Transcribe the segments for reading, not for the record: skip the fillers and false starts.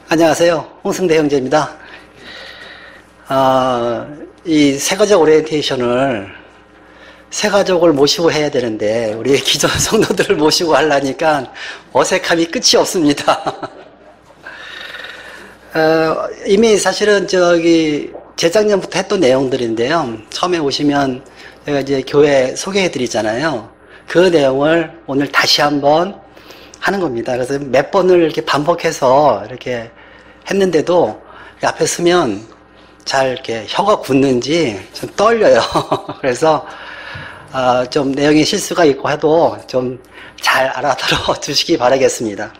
안녕하세요. 홍승대 형제입니다. 이 세가족 오리엔테이션을 세가족을 모시고 해야 되는데 우리 기존 성도들을 모시고 하려니까 어색함이 끝이 없습니다. 이미 사실은 재작년부터 했던 내용들인데요. 처음에 오시면 제가 이제 교회 소개해 드리잖아요. 그 내용을 오늘 다시 한번 하는 겁니다. 그래서 몇 번을 이렇게 반복해서 이렇게 했는데도 앞에 서면 잘 이렇게 혀가 굳는지 좀 떨려요. 그래서 좀 내용에 실수가 있고 해도 좀 잘 알아들어 주시기 바라겠습니다.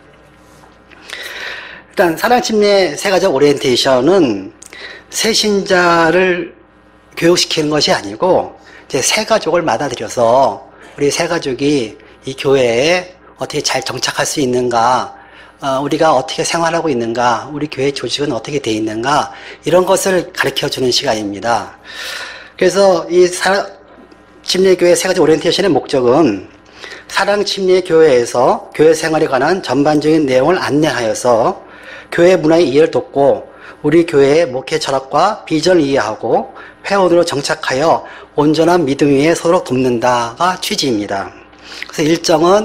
일단 사랑침례 세가족 오리엔테이션은 새신자를 교육시키는 것이 아니고 이제 세가족을 맞아들여서 우리 세가족이 이 교회에 어떻게 잘 정착할 수 있는가, 우리가 어떻게 생활하고 있는가, 우리 교회 조직은 어떻게 되어 있는가, 이런 것을 가르쳐 주는 시간입니다. 그래서 이 사랑침례교회 세가족 오리엔테이션의 목적은 사랑침례교회에서 교회 생활에 관한 전반적인 내용을 안내하여서 교회 문화의 이해를 돕고 우리 교회의 목회 철학과 비전을 이해하고 회원으로 정착하여 온전한 믿음 위에 서로 돕는다가 취지입니다. 그래서 일정은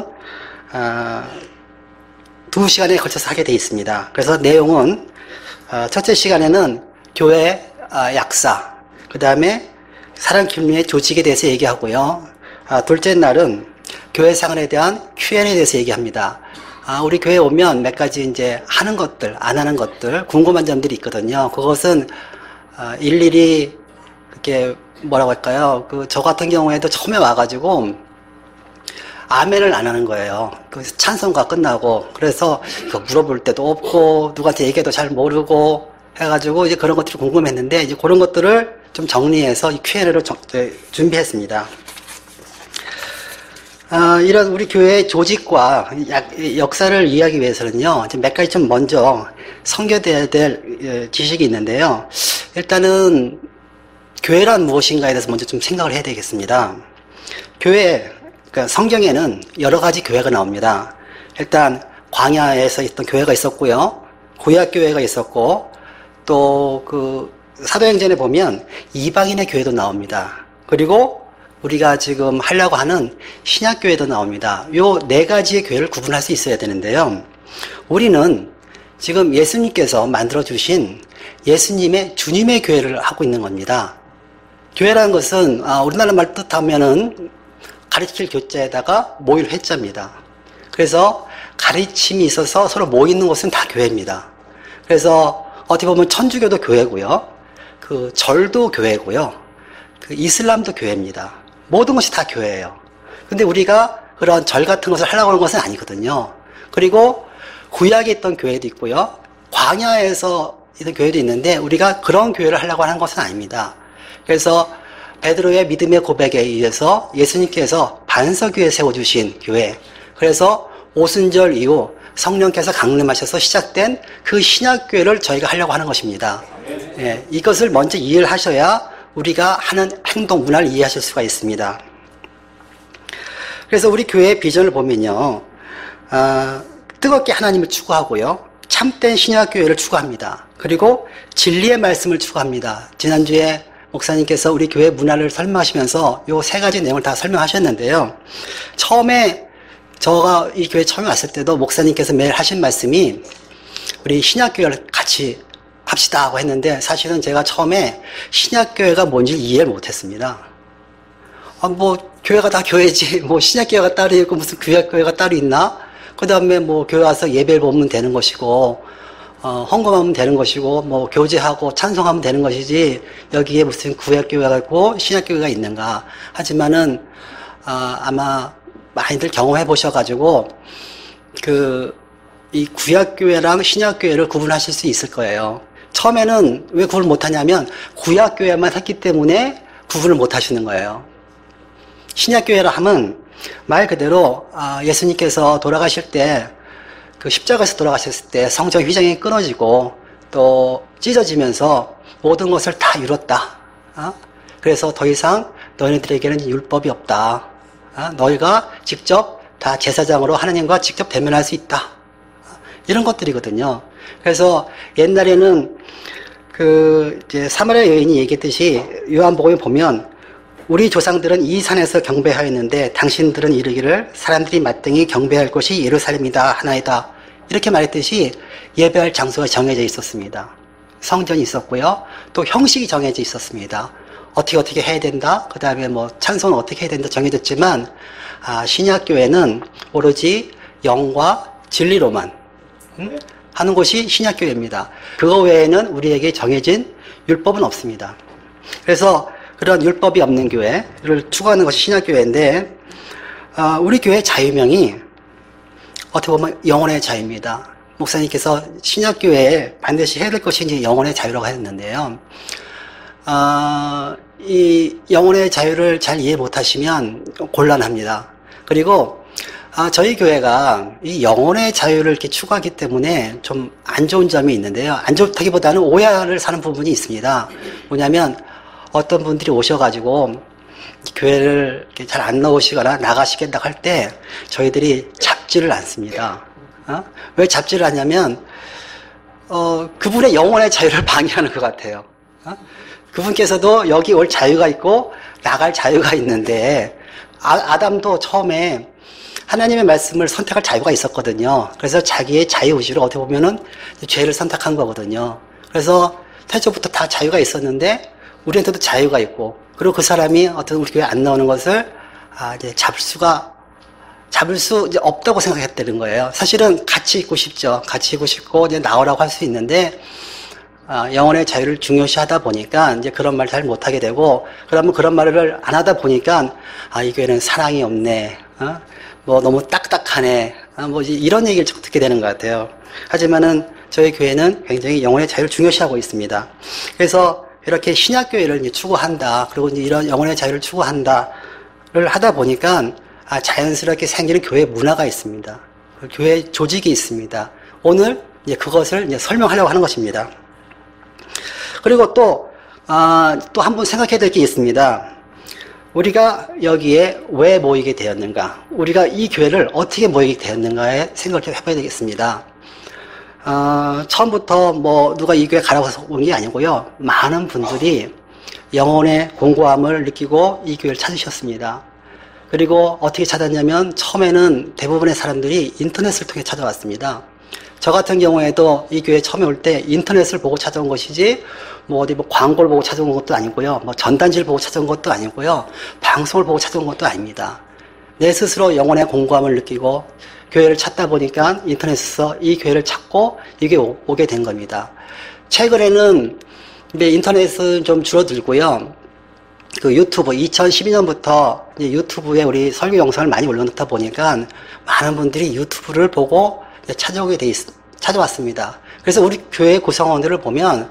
2시간에 걸쳐서 하게 되어 있습니다. 그래서 내용은 첫째 시간에는 교회 약사, 그 다음에 사랑침례 조직에 대해서 얘기하고요. 둘째 날은 교회 생활에 대한 Q&A에 대해서 얘기합니다. 우리 교회에 오면 몇 가지 이제 하는 것들, 안 하는 것들, 궁금한 점들이 있거든요. 그것은 일일이 이렇게 뭐라고 할까요? 저 같은 경우에도 처음에 와가지고 아멘을 안 하는 거예요. 찬송가 끝나고. 그래서 물어볼 때도 없고, 누구한테 얘기해도 잘 모르고 해가지고 이제 그런 것들이 궁금했는데, 이제 그런 것들을 좀 정리해서 이 Q&A를 준비했습니다. 이런 우리 교회의 조직과 역사를 이해하기 위해서는요, 몇 가지 좀 먼저 섬겨둬야 될 지식이 있는데요. 일단은 교회란 무엇인가에 대해서 먼저 좀 생각을 해야 되겠습니다. 그러니까 성경에는 여러 가지 교회가 나옵니다. 일단 광야에서 있던 교회가 있었고요. 구약교회가 있었고, 또 사도행전에 보면 이방인의 교회도 나옵니다. 그리고 우리가 지금 하려고 하는 신약교회도 나옵니다. 요 네 가지의 교회를 구분할 수 있어야 되는데요. 우리는 지금 예수님께서 만들어주신 예수님의 주님의 교회를 하고 있는 겁니다. 교회라는 것은 우리나라 말 뜻하면은 가르칠 교자에다가 모일 회자입니다. 그래서 가르침이 있어서 서로 모이는 곳은 다 교회입니다. 그래서 어떻게 보면 천주교도 교회고요. 절도 교회고요. 이슬람도 교회입니다. 모든 것이 다 교회예요. 근데 우리가 그런 절 같은 것을 하려고 하는 것은 아니거든요. 그리고 구약에 있던 교회도 있고요. 광야에서 있던 교회도 있는데 우리가 그런 교회를 하려고 하는 것은 아닙니다. 그래서 베드로의 믿음의 고백에 의해서 예수님께서 반석위에 세워주신 교회, 그래서 오순절 이후 성령께서 강림하셔서 시작된 그 신약교회를 저희가 하려고 하는 것입니다. 예, 이것을 먼저 이해를 하셔야 우리가 하는 행동 문화를 이해하실 수가 있습니다. 그래서 우리 교회의 비전을 보면요, 뜨겁게 하나님을 추구하고요, 참된 신약교회를 추구합니다. 그리고 진리의 말씀을 추구합니다. 지난주에 목사님께서 우리 교회 문화를 설명하시면서 요 세 가지 내용을 다 설명하셨는데요. 처음에 제가 이 교회 처음에 왔을 때도 목사님께서 매일 하신 말씀이 우리 신약교회를 같이 합시다 하고 했는데, 사실은 제가 처음에 신약교회가 뭔지 이해를 못했습니다. 교회가 다 교회지, 신약교회가 따로 있고 무슨 구약교회가 따로 있나? 그 다음에 교회 와서 예배를 보면 되는 것이고, 헌금하면 되는 것이고, 교제하고 찬송하면 되는 것이지, 여기에 무슨 구약교회가 있고 신약교회가 있는가. 하지만은, 아마 많이들 경험해 보셔가지고, 이 구약교회랑 신약교회를 구분하실 수 있을 거예요. 처음에는 왜 구분을 못하냐면 구약교회만 했기 때문에 구분을 못하시는 거예요. 신약교회라 하면 말 그대로 예수님께서 돌아가실 때 십자가에서 돌아가셨을 때 성전 휘장이 끊어지고 또 찢어지면서 모든 것을 다 이뤘다. 그래서 더 이상 너희들에게는 율법이 없다. 너희가 직접 다 제사장으로 하나님과 직접 대면할 수 있다. 이런 것들이거든요. 그래서 옛날에는 이제 사마리아 여인이 얘기했듯이 요한복음에 보면 우리 조상들은 이 산에서 경배하였는데 당신들은 이르기를 사람들이 마땅히 경배할 곳이 예루살렘이다 하나이다. 이렇게 말했듯이 예배할 장소가 정해져 있었습니다. 성전이 있었고요. 또 형식이 정해져 있었습니다. 어떻게 해야 된다. 그 다음에 뭐 찬송은 어떻게 해야 된다 정해졌지만 신약교회는 오로지 영과 진리로만 하는 곳이 신약교회입니다. 그거 외에는 우리에게 정해진 율법은 없습니다. 그래서 그런 율법이 없는 교회를 추구하는 것이 신약교회인데 우리 교회 자유명이 어떻게 보면 영혼의 자유입니다. 목사님께서 신약교회에 반드시 해야 될 것이 이제 영혼의 자유라고 했는데요. 이 영혼의 자유를 잘 이해 못하시면 곤란합니다. 그리고 저희 교회가 이 영혼의 자유를 이렇게 추구하기 때문에 좀 안 좋은 점이 있는데요. 안 좋다기보다는 오해를 사는 부분이 있습니다. 뭐냐면 어떤 분들이 오셔가지고 교회를 잘 안 나오시거나 나가시겠다고 할 때 저희들이 잡지를 않습니다. 왜 잡지를 않냐면 그분의 영혼의 자유를 방해하는 것 같아요. 그분께서도 여기 올 자유가 있고 나갈 자유가 있는데 아담도 처음에 하나님의 말씀을 선택할 자유가 있었거든요. 그래서 자기의 자유의지로 어떻게 보면은 죄를 선택한 거거든요. 그래서 태초부터 다 자유가 있었는데 우리한테도 자유가 있고, 그리고 그 사람이 어떤 우리 교회 안 나오는 것을 이제 잡을 수 이제 없다고 생각했다는 거예요. 사실은 같이 있고 싶죠. 같이 있고 싶고 이제 나오라고 할 수 있는데 영혼의 자유를 중요시하다 보니까 이제 그런 말 잘 못하게 되고, 그러면 그런 말을 안 하다 보니까 이 교회는 사랑이 없네. 뭐 너무 딱딱하네. 뭐 이런 얘기를 자꾸 듣게 되는 것 같아요. 하지만은 저희 교회는 굉장히 영혼의 자유를 중요시하고 있습니다. 그래서 이렇게 신약교회를 이제 추구한다. 그리고 이제 이런 영혼의 자유를 추구한다를 하다 보니까 자연스럽게 생기는 교회 문화가 있습니다. 교회 조직이 있습니다. 오늘 이제 그것을 이제 설명하려고 하는 것입니다. 그리고 또 한 번 생각해야 될 게 있습니다. 우리가 여기에 왜 모이게 되었는가? 우리가 이 교회를 어떻게 모이게 되었는가에 생각을 해봐야 되겠습니다. 처음부터 뭐 누가 이 교회 가라고 해서 온 게 아니고요. 많은 분들이 영혼의 공고함을 느끼고 이 교회를 찾으셨습니다. 그리고 어떻게 찾았냐면 처음에는 대부분의 사람들이 인터넷을 통해 찾아왔습니다. 저 같은 경우에도 이 교회 처음에 올 때 인터넷을 보고 찾아온 것이지 뭐 어디 뭐 광고를 보고 찾아온 것도 아니고요. 뭐 전단지를 보고 찾아온 것도 아니고요. 방송을 보고 찾아온 것도 아닙니다. 내 스스로 영혼의 공고함을 느끼고 교회를 찾다 보니까 인터넷에서 이 교회를 찾고 이게 오게 된 겁니다. 최근에는 이제 인터넷은 좀 줄어들고요. 그 유튜브 2012년부터 이제 유튜브에 우리 설교 영상을 많이 올려놓다 보니까 많은 분들이 유튜브를 보고 찾아왔습니다. 그래서 우리 교회 구성원들을 보면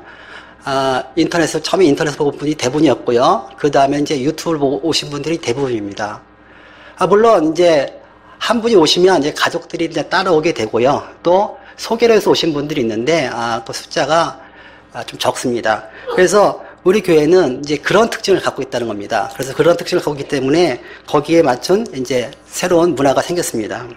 처음에 인터넷을 보고 온 분이 대부분이었고요. 그 다음에 이제 유튜브를 보고 오신 분들이 대부분입니다. 물론 이제 한 분이 오시면 이제 가족들이 이제 따라오게 되고요. 또 소개를 해서 오신 분들이 있는데 그 숫자가 좀 적습니다. 그래서 우리 교회는 이제 그런 특징을 갖고 있다는 겁니다. 그래서 그런 특징을 갖고 있기 때문에 거기에 맞춘 이제 새로운 문화가 생겼습니다.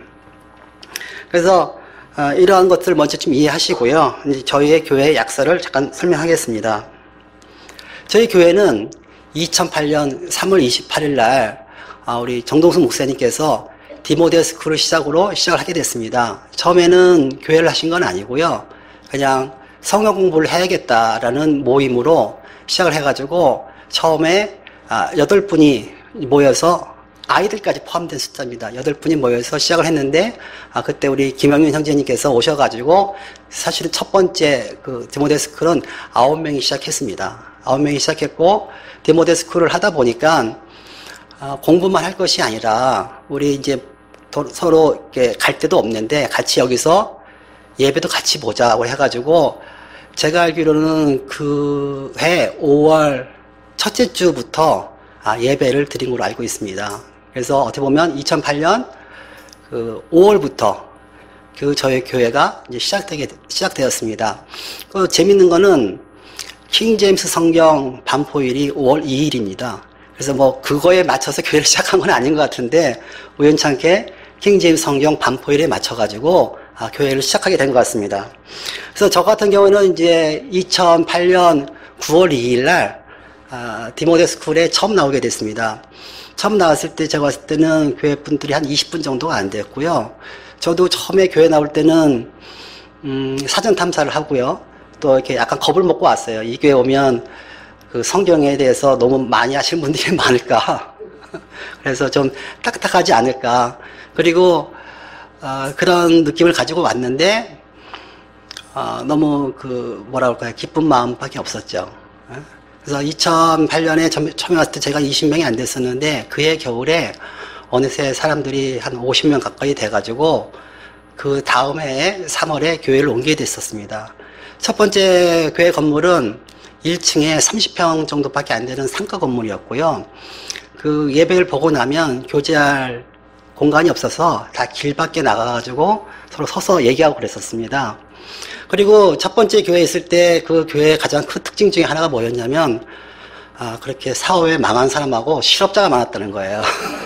그래서 이러한 것들을 먼저 좀 이해하시고요. 이제 저희의 교회의 약설을 잠깐 설명하겠습니다. 저희 교회는 2008년 3월 28일 날 우리 정동수 목사님께서 디모데 스쿨을 시작을 하게 됐습니다. 처음에는 교회를 하신 건 아니고요. 그냥 성경 공부를 해야겠다라는 모임으로 시작을 해가지고 처음에 8분이 모여서 아이들까지 포함된 숫자입니다. 8분이 모여서 시작을 했는데 그때 우리 김영윤 형제님께서 오셔가지고 사실은 첫 번째 그 디모데 스쿨은 9명이 시작했습니다. 9명이 시작했고 디모데 스쿨을 하다 보니까 공부만 할 것이 아니라 우리 이제 서로 이렇게 갈 데도 없는데 같이 여기서 예배도 같이 보자고 해가지고 제가 알기로는 그 해 5월 첫째 주부터 예배를 드린 걸로 알고 있습니다. 그래서 어떻게 보면 2008년 그 5월부터 저희 교회가 이제 시작되었습니다. 그 재밌는 거는 킹 제임스 성경 반포일이 5월 2일입니다. 그래서 뭐 그거에 맞춰서 교회를 시작한 건 아닌 것 같은데 우연찮게 킹 제임스 성경 반포일에 맞춰가지고 교회를 시작하게 된 것 같습니다. 그래서 저 같은 경우는 이제 2008년 9월 2일 날 디모데 스쿨에 처음 나오게 됐습니다. 처음 나왔을 때 제가 봤을 때는 교회 분들이 한 20분 정도가 안 됐고요. 저도 처음에 교회 나올 때는 사전 탐사를 하고요. 또 이렇게 약간 겁을 먹고 왔어요. 이 교회 오면 그 성경에 대해서 너무 많이 하시는 분들이 많을까. 그래서 좀 딱딱하지 않을까. 그리고 그런 느낌을 가지고 왔는데 너무 뭐라 그럴까요? 기쁜 마음밖에 없었죠. 그래서 2008년에 처음에 왔을 때 제가 20명이 안 됐었는데 그해 겨울에 어느새 사람들이 한 50명 가까이 돼가지고 그 다음 해에 3월에 교회를 옮기게 됐었습니다. 첫 번째 교회 건물은 1층에 30평 정도밖에 안 되는 상가 건물이었고요. 그 예배를 보고 나면 교제할 공간이 없어서 다 길 밖에 나가가지고 서로 서서 얘기하고 그랬었습니다. 그리고 첫 번째 교회에 있을 때 그 교회의 가장 큰 특징 중에 하나가 뭐였냐면 그렇게 사업에 망한 사람하고 실업자가 많았다는 거예요.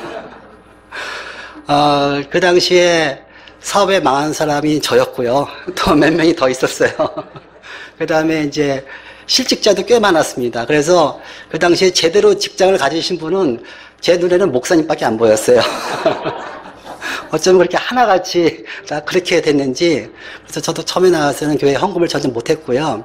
그 당시에 사업에 망한 사람이 저였고요. 또 몇 명이 더 있었어요. 그 다음에 이제 실직자도 꽤 많았습니다. 그래서 그 당시에 제대로 직장을 가지신 분은 제 눈에는 목사님밖에 안 보였어요. 어쩌면 그렇게 하나같이 다 그렇게 됐는지. 그래서 저도 처음에 나와서는 교회 헌금을 전혀 못했고요.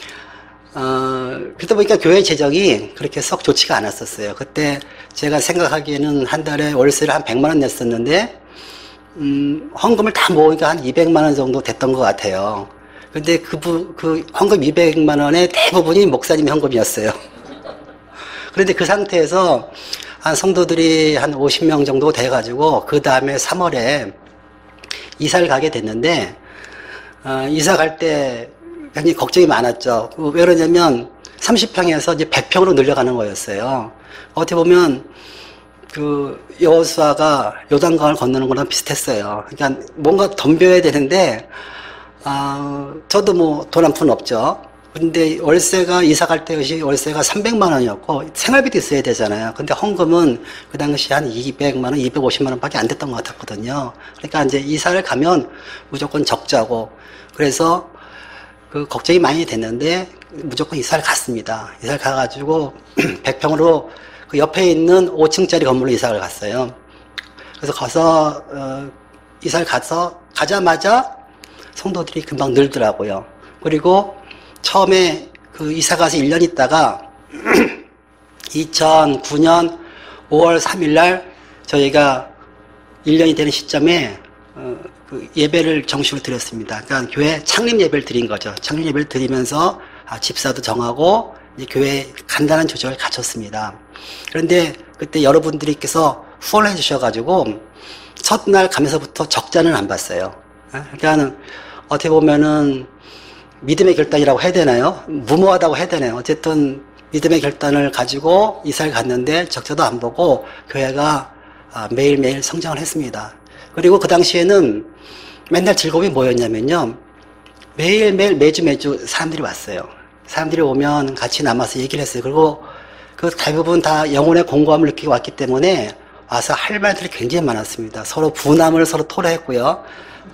그러다 보니까 교회 재정이 그렇게 썩 좋지가 않았었어요. 그때 제가 생각하기에는 한 달에 월세를 한 100만 원 냈었는데 헌금을 다 모으니까 한 200만 원 정도 됐던 것 같아요. 근데 그 헌금 200만 원의 대부분이 목사님 헌금이었어요. 그런데 그 상태에서 한 성도들이 한 50명 정도 돼가지고 그 다음에 3월에 이사를 가게 됐는데 이사 갈 때 굉장히 걱정이 많았죠. 왜 그러냐면 30평에서 이제 100평으로 늘려가는 거였어요. 어떻게 보면 그 여호수아가 요단강을 건너는 거랑 비슷했어요. 그러니까 뭔가 덤벼야 되는데 저도 뭐 돈 한 푼 없죠. 근데 월세가 이사 갈 때 월세가 300만 원이었고 생활비도 있어야 되잖아요. 근데 헌금은 그 당시 한 200만 원, 250만 원밖에 안 됐던 것 같았거든요. 그러니까 이제 이사를 가면 무조건 적자고 그래서 그 걱정이 많이 됐는데 무조건 이사를 갔습니다. 이사를 가가지고 100평으로 그 옆에 있는 5층짜리 건물로 이사를 갔어요. 그래서 가서 이사를 가자마자 성도들이 금방 늘더라고요. 그리고 처음에 그 이사 가서 1년 있다가 2009년 5월 3일 날 저희가 1년이 되는 시점에 그 예배를 정식으로 드렸습니다. 그러니까 교회 창립 예배를 드린 거죠. 창립 예배를 드리면서 집사도 정하고 이제 교회 간단한 조직을 갖췄습니다. 그런데 그때 여러분들께서 후원을 해주셔가지고 첫날 가면서부터 적자는 안 봤어요. 그러니까 어떻게 보면은 믿음의 결단이라고 해야 되나요? 무모하다고 해야 되나요? 어쨌든 믿음의 결단을 가지고 이사를 갔는데 적자도 안 보고 교회가 매일매일 성장을 했습니다. 그리고 그 당시에는 맨날 즐거움이 뭐였냐면요. 매일매일 매주 사람들이 왔어요. 사람들이 오면 같이 남아서 얘기를 했어요. 그리고 그 대부분 다 영혼의 공고함을 느끼고 왔기 때문에 와서 할 말들이 굉장히 많았습니다. 서로 분함을 서로 토로했고요.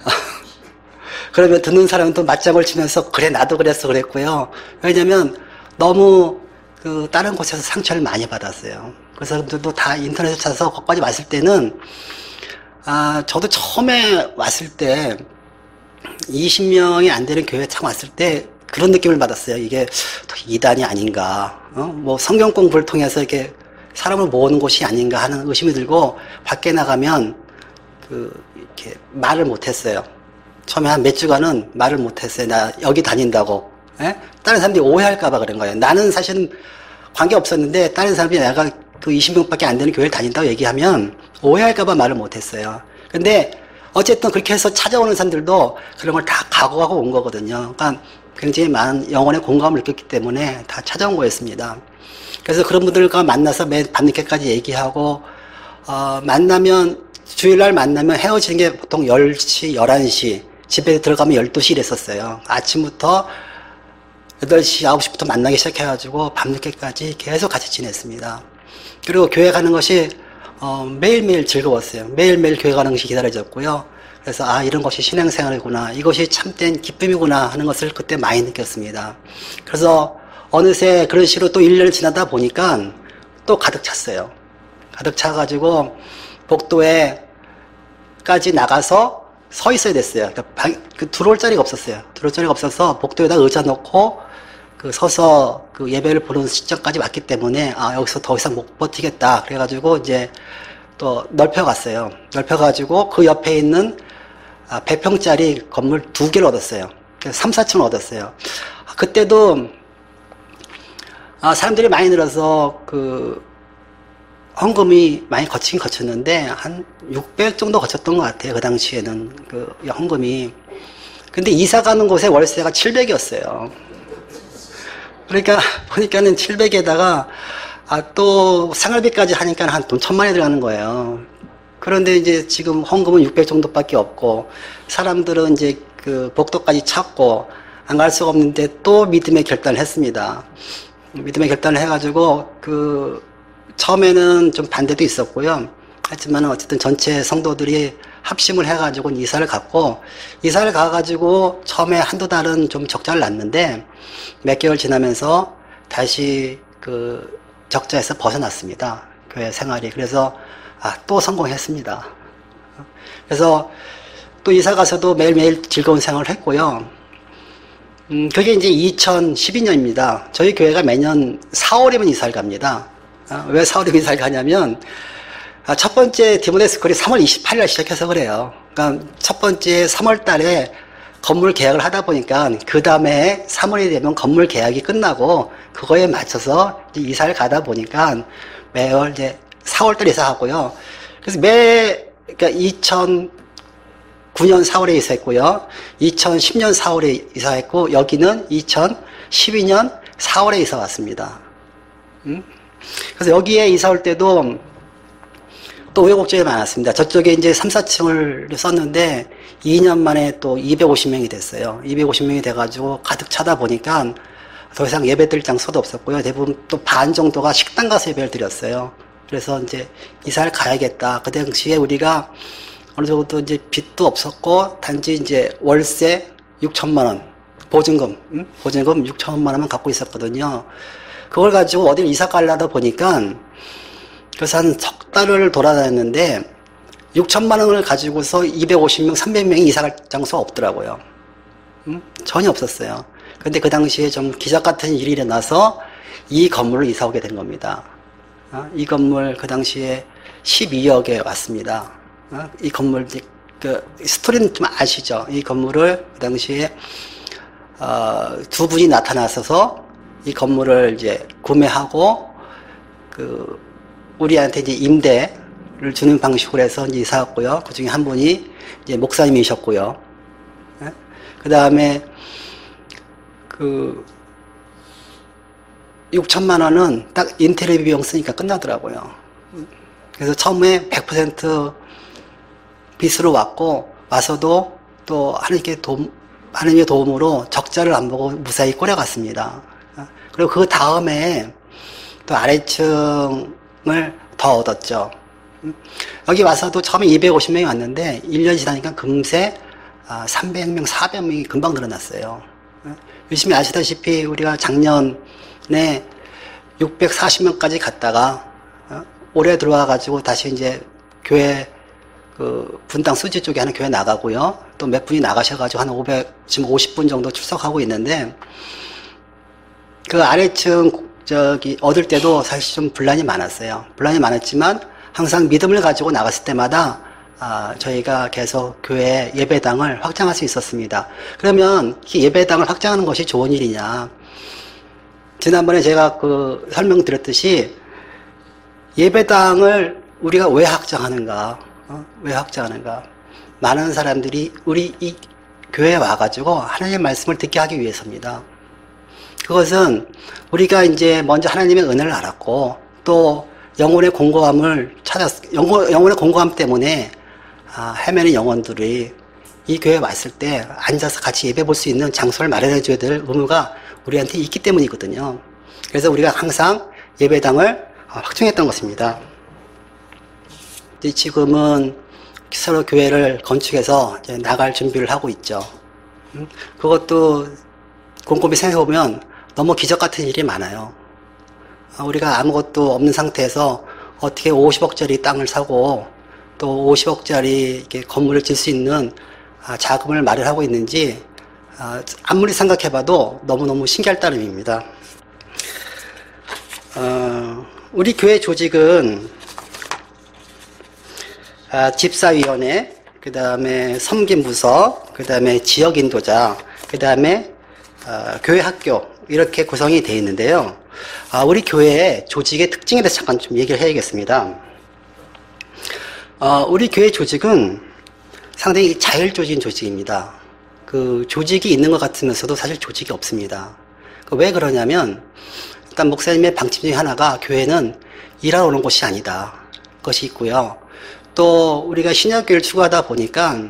그러면 듣는 사람은 또 맞장을 치면서 그래 나도 그랬어 그랬고요. 왜냐면 너무 그 다른 곳에서 상처를 많이 받았어요. 그래서 사람들도 다 인터넷에 찾아서 거기까지 왔을 때는 저도 처음에 왔을 때 20명이 안 되는 교회에 처음 왔을 때 그런 느낌을 받았어요. 이게 이단이 아닌가, 뭐 성경 공부를 통해서 이렇게 사람을 모으는 곳이 아닌가 하는 의심이 들고 밖에 나가면 이렇게 말을 못했어요. 처음에 한 몇 주간은 말을 못했어요. 나 여기 다닌다고. 다른 사람들이 오해할까봐 그런 거예요. 나는 사실은 관계 없었는데 다른 사람들이 내가 그 20명밖에 안 되는 교회를 다닌다고 얘기하면 오해할까봐 말을 못했어요. 근데 어쨌든 그렇게 해서 찾아오는 사람들도 그런 걸 다 각오하고 온 거거든요. 그러니까 굉장히 많은 영혼의 공감을 느꼈기 때문에 다 찾아온 거였습니다. 그래서 그런 분들과 만나서 매일 밤늦게까지 얘기하고 만나면 주일날 만나면 헤어지는 게 보통 10시, 11시 집에 들어가면 12시 이랬었어요. 아침부터 8시, 9시부터 만나기 시작해가지고 밤늦게까지 계속 같이 지냈습니다. 그리고 교회 가는 것이 매일매일 즐거웠어요. 매일매일 교회 가는 것이 기다려졌고요. 그래서 아, 이런 것이 신앙생활이구나, 이것이 참된 기쁨이구나 하는 것을 그때 많이 느꼈습니다. 그래서 어느새 그런 식으로 또 1년을 지나다 보니까 또 가득 찼어요. 가득 차가지고 복도에까지 나가서 서 있어야 됐어요. 그러니까 들어올 자리가 없었어요. 들어올 자리가 없어서 복도에다 의자 놓고 서서 예배를 보는 시점까지 왔기 때문에 아, 여기서 더 이상 못 버티겠다. 그래가지고 이제 또 넓혀갔어요. 넓혀가지고 그 옆에 있는 100평짜리 건물 2개를 얻었어요. 3, 4층을 얻었어요. 그때도 사람들이 많이 늘어서 헌금이 많이 거치긴 거쳤는데 한 600 정도 거쳤던 것 같아요. 그 당시에는 헌금이. 근데 이사 가는 곳에 월세가 700이었어요. 그러니까 보니까는 700에다가 또 생활비까지 하니까 한 돈 1000만이 들어가는 거예요. 그런데 이제 지금 헌금은 600 정도밖에 없고 사람들은 이제 복도까지 찾고 안 갈 수가 없는데 또 믿음의 결단을 했습니다. 믿음의 결단을 해가지고 처음에는 좀 반대도 있었고요. 하지만 어쨌든 전체 성도들이 합심을 해가지고 이사를 갔고, 이사를 가가지고 처음에 한두 달은 좀 적자를 났는데 몇 개월 지나면서 다시 적자에서 벗어났습니다. 교회 생활이. 그래서 또 성공했습니다. 그래서 또 이사 가서도 매일매일 즐거운 생활을 했고요. 그게 이제 2012년입니다. 저희 교회가 매년 4월이면 이사를 갑니다. 왜 4월이면 이사를 가냐면, 첫 번째 디모데스쿨이 3월 28일 날 시작해서 그래요. 그러니까 첫 번째 3월 달에 건물 계약을 하다 보니까 그 다음에 3월이 되면 건물 계약이 끝나고 그거에 맞춰서 이제 이사를 가다 보니까 매월 이제 4월 달에 이사하고요. 그래서 그러니까 2009년 4월에 이사했고요. 2010년 4월에 이사했고, 여기는 2012년 4월에 이사 왔습니다. 그래서 여기에 이사 올 때도 또 우여곡절이 많았습니다. 저쪽에 이제 3, 4층을 썼는데 2년 만에 또 250명이 됐어요. 250명이 돼가지고 가득 차다 보니까 더 이상 예배 드릴 장소도 없었고요. 대부분 또 반 정도가 식당 가서 예배를 드렸어요. 그래서 이제 이사를 가야겠다. 그 당시에 우리가 어느 정도 이제 빚도 없었고, 단지 이제 월세 6천만 원, 보증금 6천만 원만 갖고 있었거든요. 그걸 가지고 어딜 이사 가려다 보니까, 그래서 한 석 달을 돌아다녔는데 6천만 원을 가지고서 250명, 300명이 이사 갈 장소가 없더라고요. 전혀 없었어요. 근데 그 당시에 좀 기적 같은 일이 일어나서 이 건물을 이사 오게 된 겁니다. 이 건물 그 당시에 12억에 왔습니다. 이 건물, 스토리는 좀 아시죠? 이 건물을 그 당시에, 두 분이 나타나셔서 이 건물을 이제 구매하고, 우리한테 이제 임대를 주는 방식으로 해서 이제 이사 왔고요. 그 중에 한 분이 이제 목사님이셨고요. 그 다음에 6천만 원은 딱 인테리어 비용 쓰니까 끝나더라고요. 그래서 처음에 100% 빚으로 왔고, 와서도 또 하나님의 도움으로 적자를 안 보고 무사히 꾸려갔습니다. 그리고 그 다음에 또 아래층을 더 얻었죠. 여기 와서도 처음에 250명이 왔는데 1년 지나니까 금세 300명, 400명이 금방 늘어났어요. 열심히 아시다시피 우리가 작년에 640명까지 갔다가 올해 들어와가지고 다시 이제 교회 분당 수지 쪽에 하는 교회 나가고요. 또 몇 분이 나가셔가지고 한 지금 50분 정도 출석하고 있는데, 그 아래층 얻을 때도 사실 좀 분란이 많았어요. 분란이 많았지만 항상 믿음을 가지고 나갔을 때마다 저희가 계속 교회 예배당을 확장할 수 있었습니다. 그러면 이 예배당을 확장하는 것이 좋은 일이냐? 지난번에 제가 설명드렸듯이 예배당을 우리가 왜 확장하는가? 왜 확장하는가? 많은 사람들이 우리 이 교회에 와가지고 하나님의 말씀을 듣게 하기 위해서입니다. 그것은 우리가 이제 먼저 하나님의 은혜를 알았고, 또 영혼의 공고함을 영혼의 공고함 때문에 헤매는 영혼들이 이 교회에 왔을 때 앉아서 같이 예배 볼 수 있는 장소를 마련해 줘야 될 의무가 우리한테 있기 때문이거든요. 그래서 우리가 항상 예배당을 확충했던 것입니다. 지금은 새로 교회를 건축해서 이제 나갈 준비를 하고 있죠. 그것도 곰곰이 생각해보면 너무 기적 같은 일이 많아요. 우리가 아무것도 없는 상태에서 어떻게 50억짜리 땅을 사고 또 50억짜리 이렇게 건물을 질 수 있는 자금을 마련하고 있는지 아무리 생각해봐도 너무너무 신기할 따름입니다. 우리 교회 조직은 집사위원회, 그 다음에 섬김부서, 그 다음에 지역인도자, 그 다음에 교회 학교 이렇게 구성이 되어 있는데요. 우리 교회의 조직의 특징에 대해서 잠깐 좀 얘기를 해야겠습니다. 우리 교회 조직은 상당히 자율적인 조직입니다. 그 조직이 있는 것 같으면서도 사실 조직이 없습니다. 왜 그러냐면 일단 목사님의 방침 중에 하나가 교회는 일하러 오는 곳이 아니다. 것이 있고요. 또 우리가 신약교회를 추구하다 보니까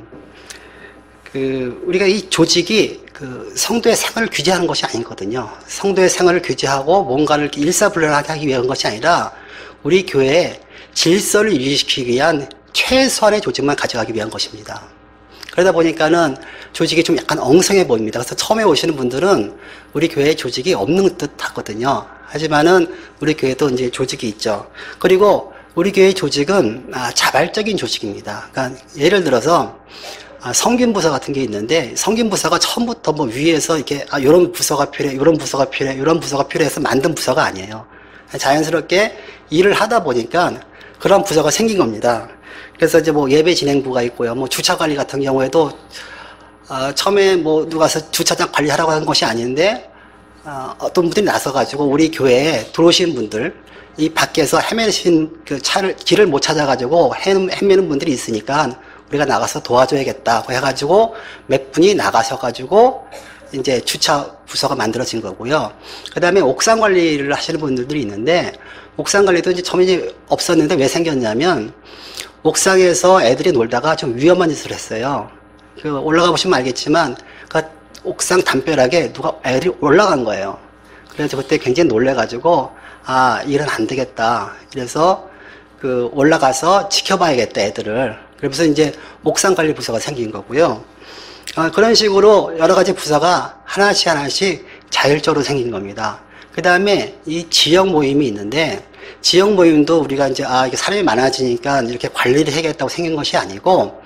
우리가 이 조직이 성도의 생활을 규제하는 것이 아니거든요. 성도의 생활을 규제하고 뭔가를 이렇게 일사불란하게 하기 위한 것이 아니라 우리 교회의 질서를 유지시키기 위한 최소한의 조직만 가져가기 위한 것입니다. 그러다 보니까는 조직이 좀 약간 엉성해 보입니다. 그래서 처음에 오시는 분들은 우리 교회에 조직이 없는 듯 하거든요. 하지만은 우리 교회도 이제 조직이 있죠. 그리고 우리 교회 조직은 자발적인 조직입니다. 그러니까 예를 들어서 성김부서 같은 게 있는데 성김부서가 처음부터 뭐 위에서 이렇게 이런 부서가 필요해, 이런 부서가 필요해, 이런 부서가 필요해서 만든 부서가 아니에요. 자연스럽게 일을 하다 보니까 그런 부서가 생긴 겁니다. 그래서 이제 뭐 예배 진행부가 있고요. 뭐 주차 관리 같은 경우에도 처음에 뭐 누가 와서 주차장 관리하라고 하는 것이 아닌데 어떤 분들이 나서가지고 우리 교회에 들어오신 분들 이 밖에서 헤매신 그 길을 못 찾아가지고 헤매는 분들이 있으니까 우리가 나가서 도와줘야겠다고 해가지고 몇 분이 나가셔가지고 이제 주차 부서가 만들어진 거고요. 그 다음에 옥상 관리를 하시는 분들이 있는데 옥상 관리도 이제 처음에 없었는데 왜 생겼냐면 옥상에서 애들이 놀다가 좀 위험한 짓을 했어요. 올라가 보시면 알겠지만 그 옥상 담벼락에 누가 애들이 올라간 거예요. 그래서 그때 굉장히 놀래가지고 이건 안 되겠다. 그래서 올라가서 지켜봐야겠다 애들을. 그러면서 이제 옥상 관리 부서가 생긴 거고요. 그런 식으로 여러 가지 부서가 하나씩 자율적으로 생긴 겁니다. 그 다음에 이 지역 모임이 있는데 지역 모임도 우리가 이제 이게 사람이 많아지니까 이렇게 관리를 해야겠다고 생긴 것이 아니고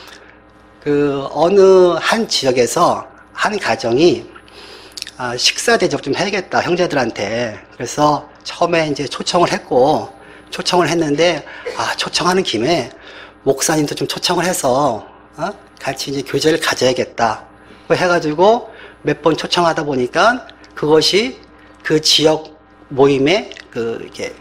어느 한 지역에서 한 가정이 식사 대접 좀 해야겠다 형제들한테. 그래서 처음에 이제 초청을 했는데 초청하는 김에 목사님도 좀 초청을 해서 같이 이제 교제를 가져야겠다 해가지고 몇 번 초청하다 보니까 그것이 그 지역 모임의 이렇게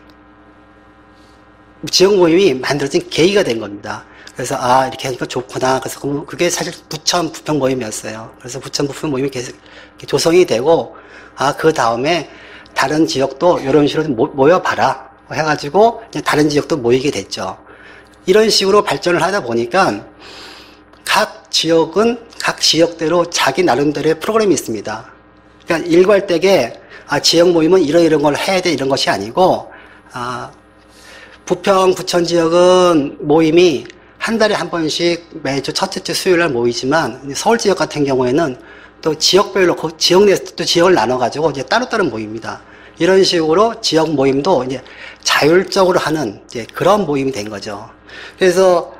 지역 모임이 만들어진 계기가 된 겁니다. 그래서 이렇게 하니까 좋구나. 그래서 그게 사실 부천 부평 모임이었어요. 그래서 부천 부평 모임이 계속 조성이 되고 그 다음에 다른 지역도 이런 식으로 모여봐라 해가지고 다른 지역도 모이게 됐죠. 이런 식으로 발전을 하다 보니까 각 지역은 각 지역대로 자기 나름대로의 프로그램이 있습니다. 그러니까 일괄되게 지역 모임은 이런 걸 해야 돼 이런 것이 아니고 부평 부천 지역은 모임이 한 달에 한 번씩 매주 첫째 주 수요일 날 모이지만 서울 지역 같은 경우에는 또 지역별로 지역 내에서 또 지역을 나눠가지고 이제 따로따로 모입니다. 이런 식으로 지역 모임도 이제 자율적으로 하는 이제 그런 모임이 된 거죠. 그래서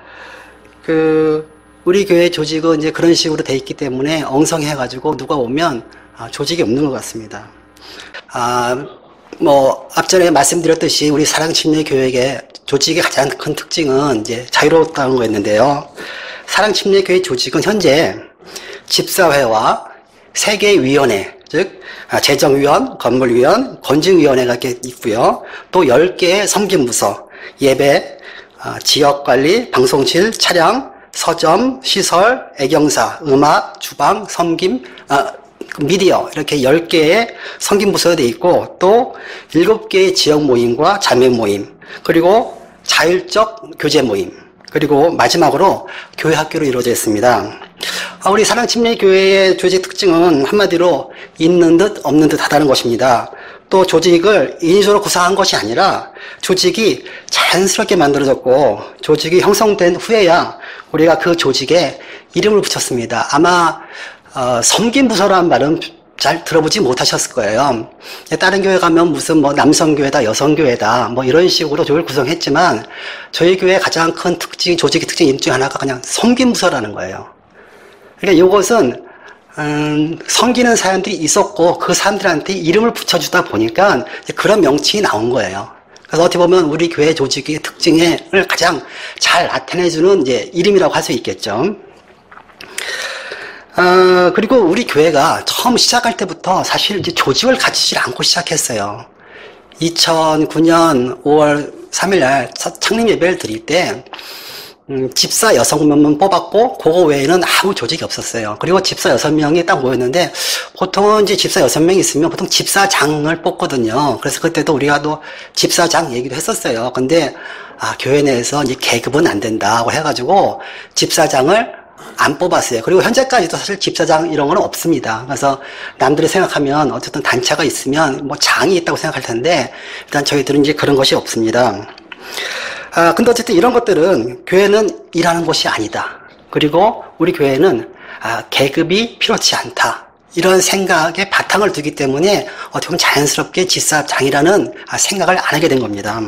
우리 교회 조직은 이제 그런 식으로 돼 있기 때문에 엉성해가지고 누가 오면 조직이 없는 것 같습니다. 앞전에 말씀드렸듯이 우리 사랑침례교회의 조직의 가장 큰 특징은 이제 자유롭다는 거였는데요. 사랑침례교회 조직은 현재 집사회와 3개의 위원회, 즉 재정위원, 건물위원, 건축위원회가 이렇게 있고요. 또 10개의 섬김부서, 예배, 지역관리, 방송실, 차량, 서점, 시설, 애경사, 음악, 주방, 섬김, 미디어 이렇게 10개의 섬김부서가 되어 있고 또 7개의 지역 모임과 자매 모임 그리고 자율적 교제 모임 그리고 마지막으로 교회 학교로 이루어져 있습니다. 우리 사랑침례교회의 조직 특징은 한마디로 있는 듯 없는 듯 하다는 것입니다. 또 조직을 인위적으로 구성한 것이 아니라 조직이 자연스럽게 만들어졌고 조직이 형성된 후에야 우리가 그 조직에 이름을 붙였습니다. 아마 섬김부서라는 말은 잘 들어보지 못하셨을 거예요. 다른 교회 가면 무슨 뭐 남성교회다, 여성교회다, 뭐 이런 식으로 조직을 구성했지만 저희 교회의 가장 큰 특징, 조직의 특징 중 하나가 그냥 섬김부서라는 거예요. 그러니까 이것은 섬기는 사람들이 있었고 그 사람들한테 이름을 붙여주다 보니까 그런 명칭이 나온 거예요. 그래서 어떻게 보면 우리 교회 조직의 특징을 가장 잘 나타내주는 이제 이름이라고 할 수 있겠죠. 그리고 우리 교회가 처음 시작할 때부터 사실 이제 조직을 갖추지 않고 시작했어요. 2009년 5월 3일 날 창립 예배를 드릴 때, 집사 6명만 뽑았고, 그거 외에는 아무 조직이 없었어요. 그리고 집사 6명이 딱 모였는데, 보통은 이제 집사 6명이 있으면 보통 집사장을 뽑거든요. 그래서 그때도 우리가 또 집사장 얘기도 했었어요. 근데, 교회 내에서 이제 계급은 안 된다고 해가지고, 집사장을 안 뽑았어요. 그리고 현재까지도 사실 집사장 이런 건 없습니다. 그래서 남들이 생각하면 어쨌든 단체가 있으면 뭐 장이 있다고 생각할 텐데 일단 저희들은 이제 그런 것이 없습니다. 근데 어쨌든 이런 것들은 교회는 일하는 곳이 아니다. 그리고 우리 교회는 계급이 필요치 않다. 이런 생각에 바탕을 두기 때문에 어떻게 보면 자연스럽게 집사장이라는 생각을 안 하게 된 겁니다.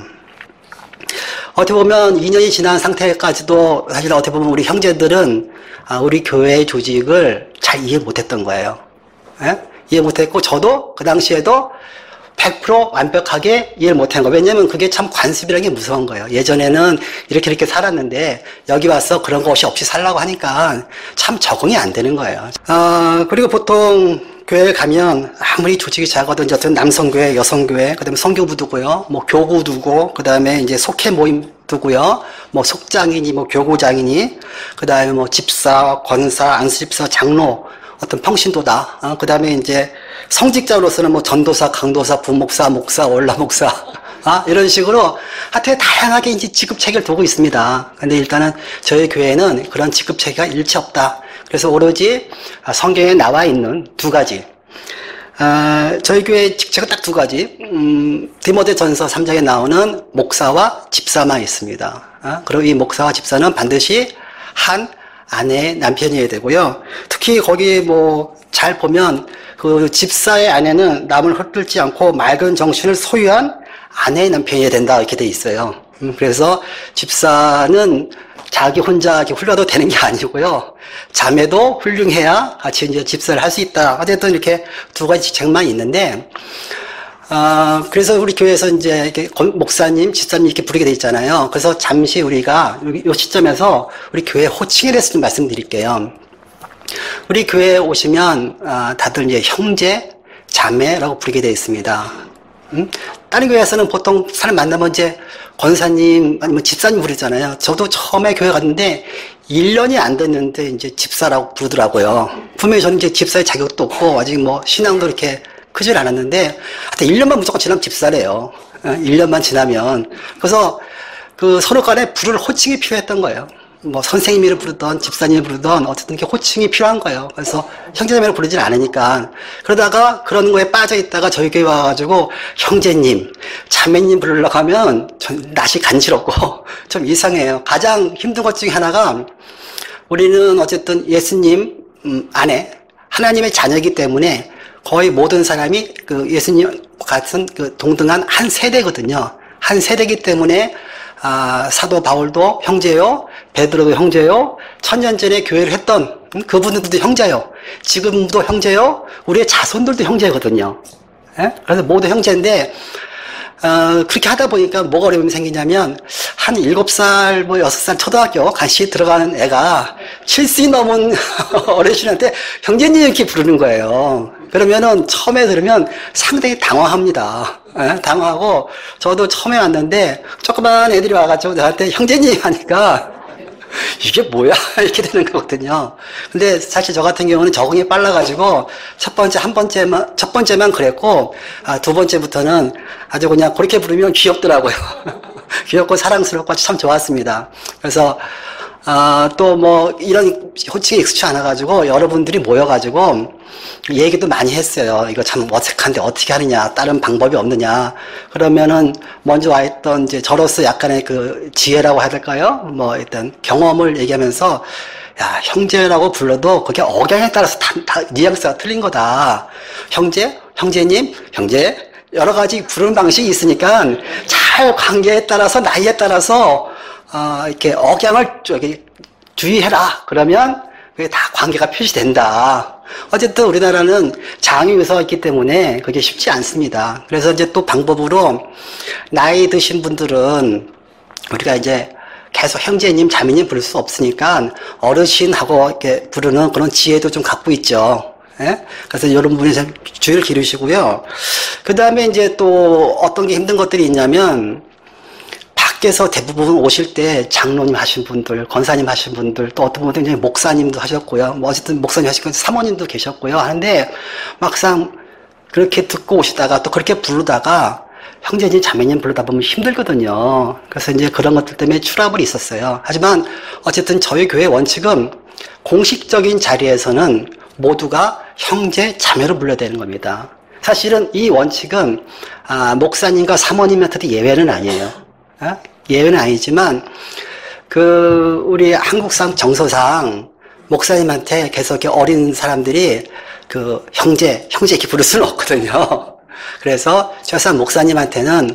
어떻게 보면 2년이 지난 상태까지도 사실 어떻게 보면 우리 형제들은 우리 교회의 조직을 잘 이해 못했던 거예요. 예? 이해 못했고 저도 그 당시에도 100% 완벽하게 이해를 못한 거예요. 왜냐면 그게 참 관습이라는 게 무서운 거예요. 예전에는 이렇게 살았는데 여기 와서 그런 것이 없이 살라고 하니까 참 적응이 안 되는 거예요. 그리고 보통 교회에 가면 아무리 조직이 작아든지 어떤 남성교회, 여성교회, 그 다음에 성교부 두고요, 뭐 교구 두고, 그 다음에 이제 속회 모임 두고요, 뭐 속장이니, 뭐 교구장이니, 그 다음에 뭐 집사, 권사, 안수집사, 장로, 어떤 평신도다, 그 다음에 이제 성직자로서는 뭐 전도사, 강도사, 부목사, 목사, 월라목사, 이런 식으로 하여튼 다양하게 이제 직급체계를 두고 있습니다. 근데 일단은 저희 교회는 그런 직급체계가 일체 없다. 그래서 오로지 성경에 나와 있는 두 가지. 저희 교회 직책은 딱 두 가지. 디모데전서 3장에 나오는 목사와 집사만 있습니다. 그리고 이 목사와 집사는 반드시 한 아내의 남편이어야 되고요. 특히 거기 뭐 잘 보면 그 집사의 아내는 남을 헛들지 않고 맑은 정신을 소유한 아내의 남편이어야 된다 이렇게 돼 있어요. 그래서 집사는 자기 혼자 훌려도 되는 게 아니고요. 자매도 훌륭해야 같이 이제 집사를 할 수 있다. 어쨌든 이렇게 두 가지 직책만 있는데, 그래서 우리 교회에서 이제 이렇게 목사님, 집사님 이렇게 부르게 돼 있잖아요. 그래서 잠시 우리가 이 시점에서 우리 교회 호칭에 대해서 좀 말씀드릴게요. 우리 교회에 오시면, 다들 이제 형제, 자매라고 부르게 되어 있습니다. 다른 교회에서는 보통 사람 만나면 이제 권사님 아니면 집사님 부르잖아요. 저도 처음에 교회 갔는데 1년이 안 됐는데 이제 집사라고 부르더라고요. 분명히 저는 이제 집사의 자격도 없고 아직 뭐 신앙도 이렇게 크질 않았는데 하여튼 1년만 무조건 지나면 집사래요. 1년만 지나면. 그래서 그 서로 간에 부를 호칭이 필요했던 거예요. 뭐 선생님이를 부르던 집사님을 부르던 어쨌든 이렇게 호칭이 필요한 거예요. 그래서 형제자매를 부르질 않으니까 그러다가 그런 거에 빠져 있다가 저희 교회 와가지고 형제님, 자매님 부르려고 하면 전 낯이 간지럽고 좀 이상해요. 가장 힘든 것 중에 하나가 우리는 어쨌든 예수님 안에 하나님의 자녀이기 때문에 거의 모든 사람이 그 예수님 같은 그 동등한 한 세대거든요. 한 세대이기 때문에 사도 바울도 형제요, 베드로도 형제요, 천년 전에 교회를 했던 그분들도 형제요, 지금도 형제요, 우리의 자손들도 형제거든요. 예? 그래서 모두 형제인데, 그렇게 하다 보니까 뭐가 어려움이 생기냐면, 한 7살, 뭐 6살 초등학교 같이 들어가는 애가 7세 넘은 어르신한테 형제님 이렇게 부르는 거예요. 그러면은 처음에 들으면 상당히 당황합니다. 예? 당황하고, 저도 처음에 왔는데, 조그만 애들이 와가지고 저한테 형제님 하니까, 이게 뭐야? 이렇게 되는 거거든요. 근데 사실 저 같은 경우는 적응이 빨라가지고, 첫 번째만 그랬고, 두 번째부터는 아주 그냥 그렇게 부르면 귀엽더라고요. 귀엽고 사랑스럽고 참 좋았습니다. 그래서, 또 뭐 이런 호칭이 익숙치 않아가지고 여러분들이 모여가지고 얘기도 많이 했어요. 이거 참 어색한데 어떻게 하느냐, 다른 방법이 없느냐. 그러면은 먼저 와 있던 이제 저로서 약간의 그 지혜라고 해야 될까요? 뭐 일단 경험을 얘기하면서 야, 형제라고 불러도 그게 억양에 따라서 다 뉘앙스가 틀린 거다. 형제, 형제님, 형제. 여러 가지 부르는 방식이 있으니까 잘 관계에 따라서 나이에 따라서 이렇게 억양을 주의해라. 그러면 그게 다 관계가 표시된다. 어쨌든 우리나라는 장유 유서가 있기 때문에 그게 쉽지 않습니다. 그래서 이제 또 방법으로 나이 드신 분들은 우리가 이제 계속 형제님, 자매님 부를 수 없으니까 어르신하고 이렇게 부르는 그런 지혜도 좀 갖고 있죠. 예? 그래서 이런 부분에 주의를 기르시고요. 그 다음에 이제 또 어떤 게 힘든 것들이 있냐면 밖에서 대부분 오실 때 장로님 하신 분들, 권사님 하신 분들, 또 어떤 분들은 이제 목사님도 하셨고요. 뭐 어쨌든 목사님 하시고 사모님도 계셨고요. 하는데 막상 그렇게 듣고 오시다가 또 그렇게 부르다가 형제님, 자매님 부르다 보면 힘들거든요. 그래서 이제 그런 것들 때문에 트러블이 있었어요. 하지만 어쨌든 저희 교회 원칙은 공식적인 자리에서는 모두가 형제, 자매로 불러야 되는 겁니다. 사실은 이 원칙은 목사님과 사모님한테도 예외는 아니에요. 예외는 아니지만 우리 한국상 정서상 목사님한테 계속 이렇게 어린 사람들이 형제 이렇게 부를 수는 없거든요. 그래서 최소한 목사님한테는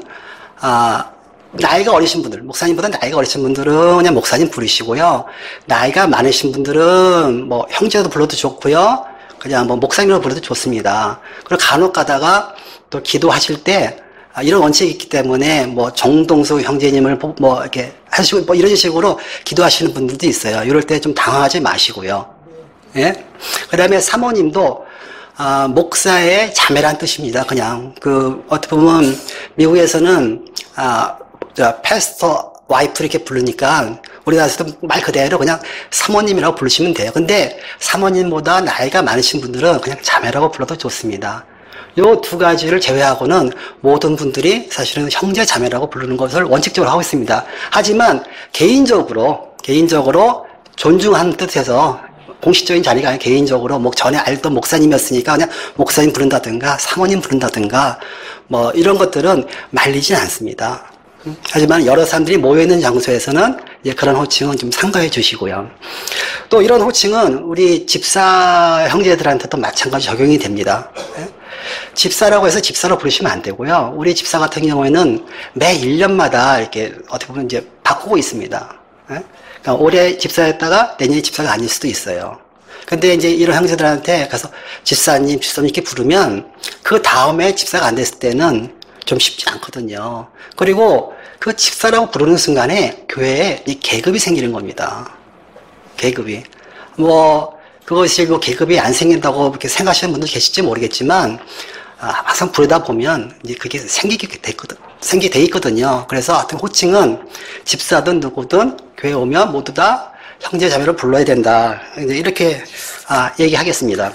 나이가 어리신 분들, 목사님보다 나이가 어리신 분들은 그냥 목사님 부르시고요. 나이가 많으신 분들은 뭐 형제도 불러도 좋고요. 그냥 뭐 목사님으로 불러도 좋습니다. 그리고 간혹 가다가 또 기도하실 때 이런 원칙이 있기 때문에 뭐 정동수 형제님을 뭐 이렇게 하시고 뭐 이런 식으로 기도하시는 분들도 있어요. 이럴 때 좀 당황하지 마시고요. 예? 그다음에 사모님도 목사의 자매란 뜻입니다. 그냥 어떻게 보면 미국에서는 패스터 와이프 이렇게 부르니까 우리나라에서도 말 그대로 그냥 사모님이라고 부르시면 돼요. 근데 사모님보다 나이가 많으신 분들은 그냥 자매라고 불러도 좋습니다. 요 두 가지를 제외하고는 모든 분들이 사실은 형제 자매라고 부르는 것을 원칙적으로 하고 있습니다. 하지만 개인적으로 존중하는 뜻에서 공식적인 자리가 아니라 개인적으로 전에 알던 목사님이었으니까 그냥 목사님 부른다든가 사모님 부른다든가 뭐 이런 것들은 말리진 않습니다. 하지만 여러 사람들이 모여있는 장소에서는 이제 그런 호칭은 좀 상가해 주시고요. 또 이런 호칭은 우리 집사 형제들한테도 마찬가지 적용이 됩니다. 집사라고 해서 집사로 부르시면 안 되고요. 우리 집사 같은 경우에는 매 1년마다 이렇게 어떻게 보면 이제 바꾸고 있습니다. 그러니까 올해 집사였다가 내년에 집사가 아닐 수도 있어요. 근데 이제 이런 형제들한테 가서 집사님 이렇게 부르면 그 다음에 집사가 안 됐을 때는 좀 쉽지 않거든요. 그리고 그 집사라고 부르는 순간에 교회에 이 계급이 생기는 겁니다. 계급이. 그것이 계급이 안 생긴다고 이렇게 생각하시는 분도 계실지 모르겠지만, 항상 부르다 보면 이제 그게 생기게 돼 있거든요. 그래서 하여튼 호칭은 집사든 누구든 교회 오면 모두 다 형제 자매로 불러야 된다. 이제 이렇게 얘기하겠습니다.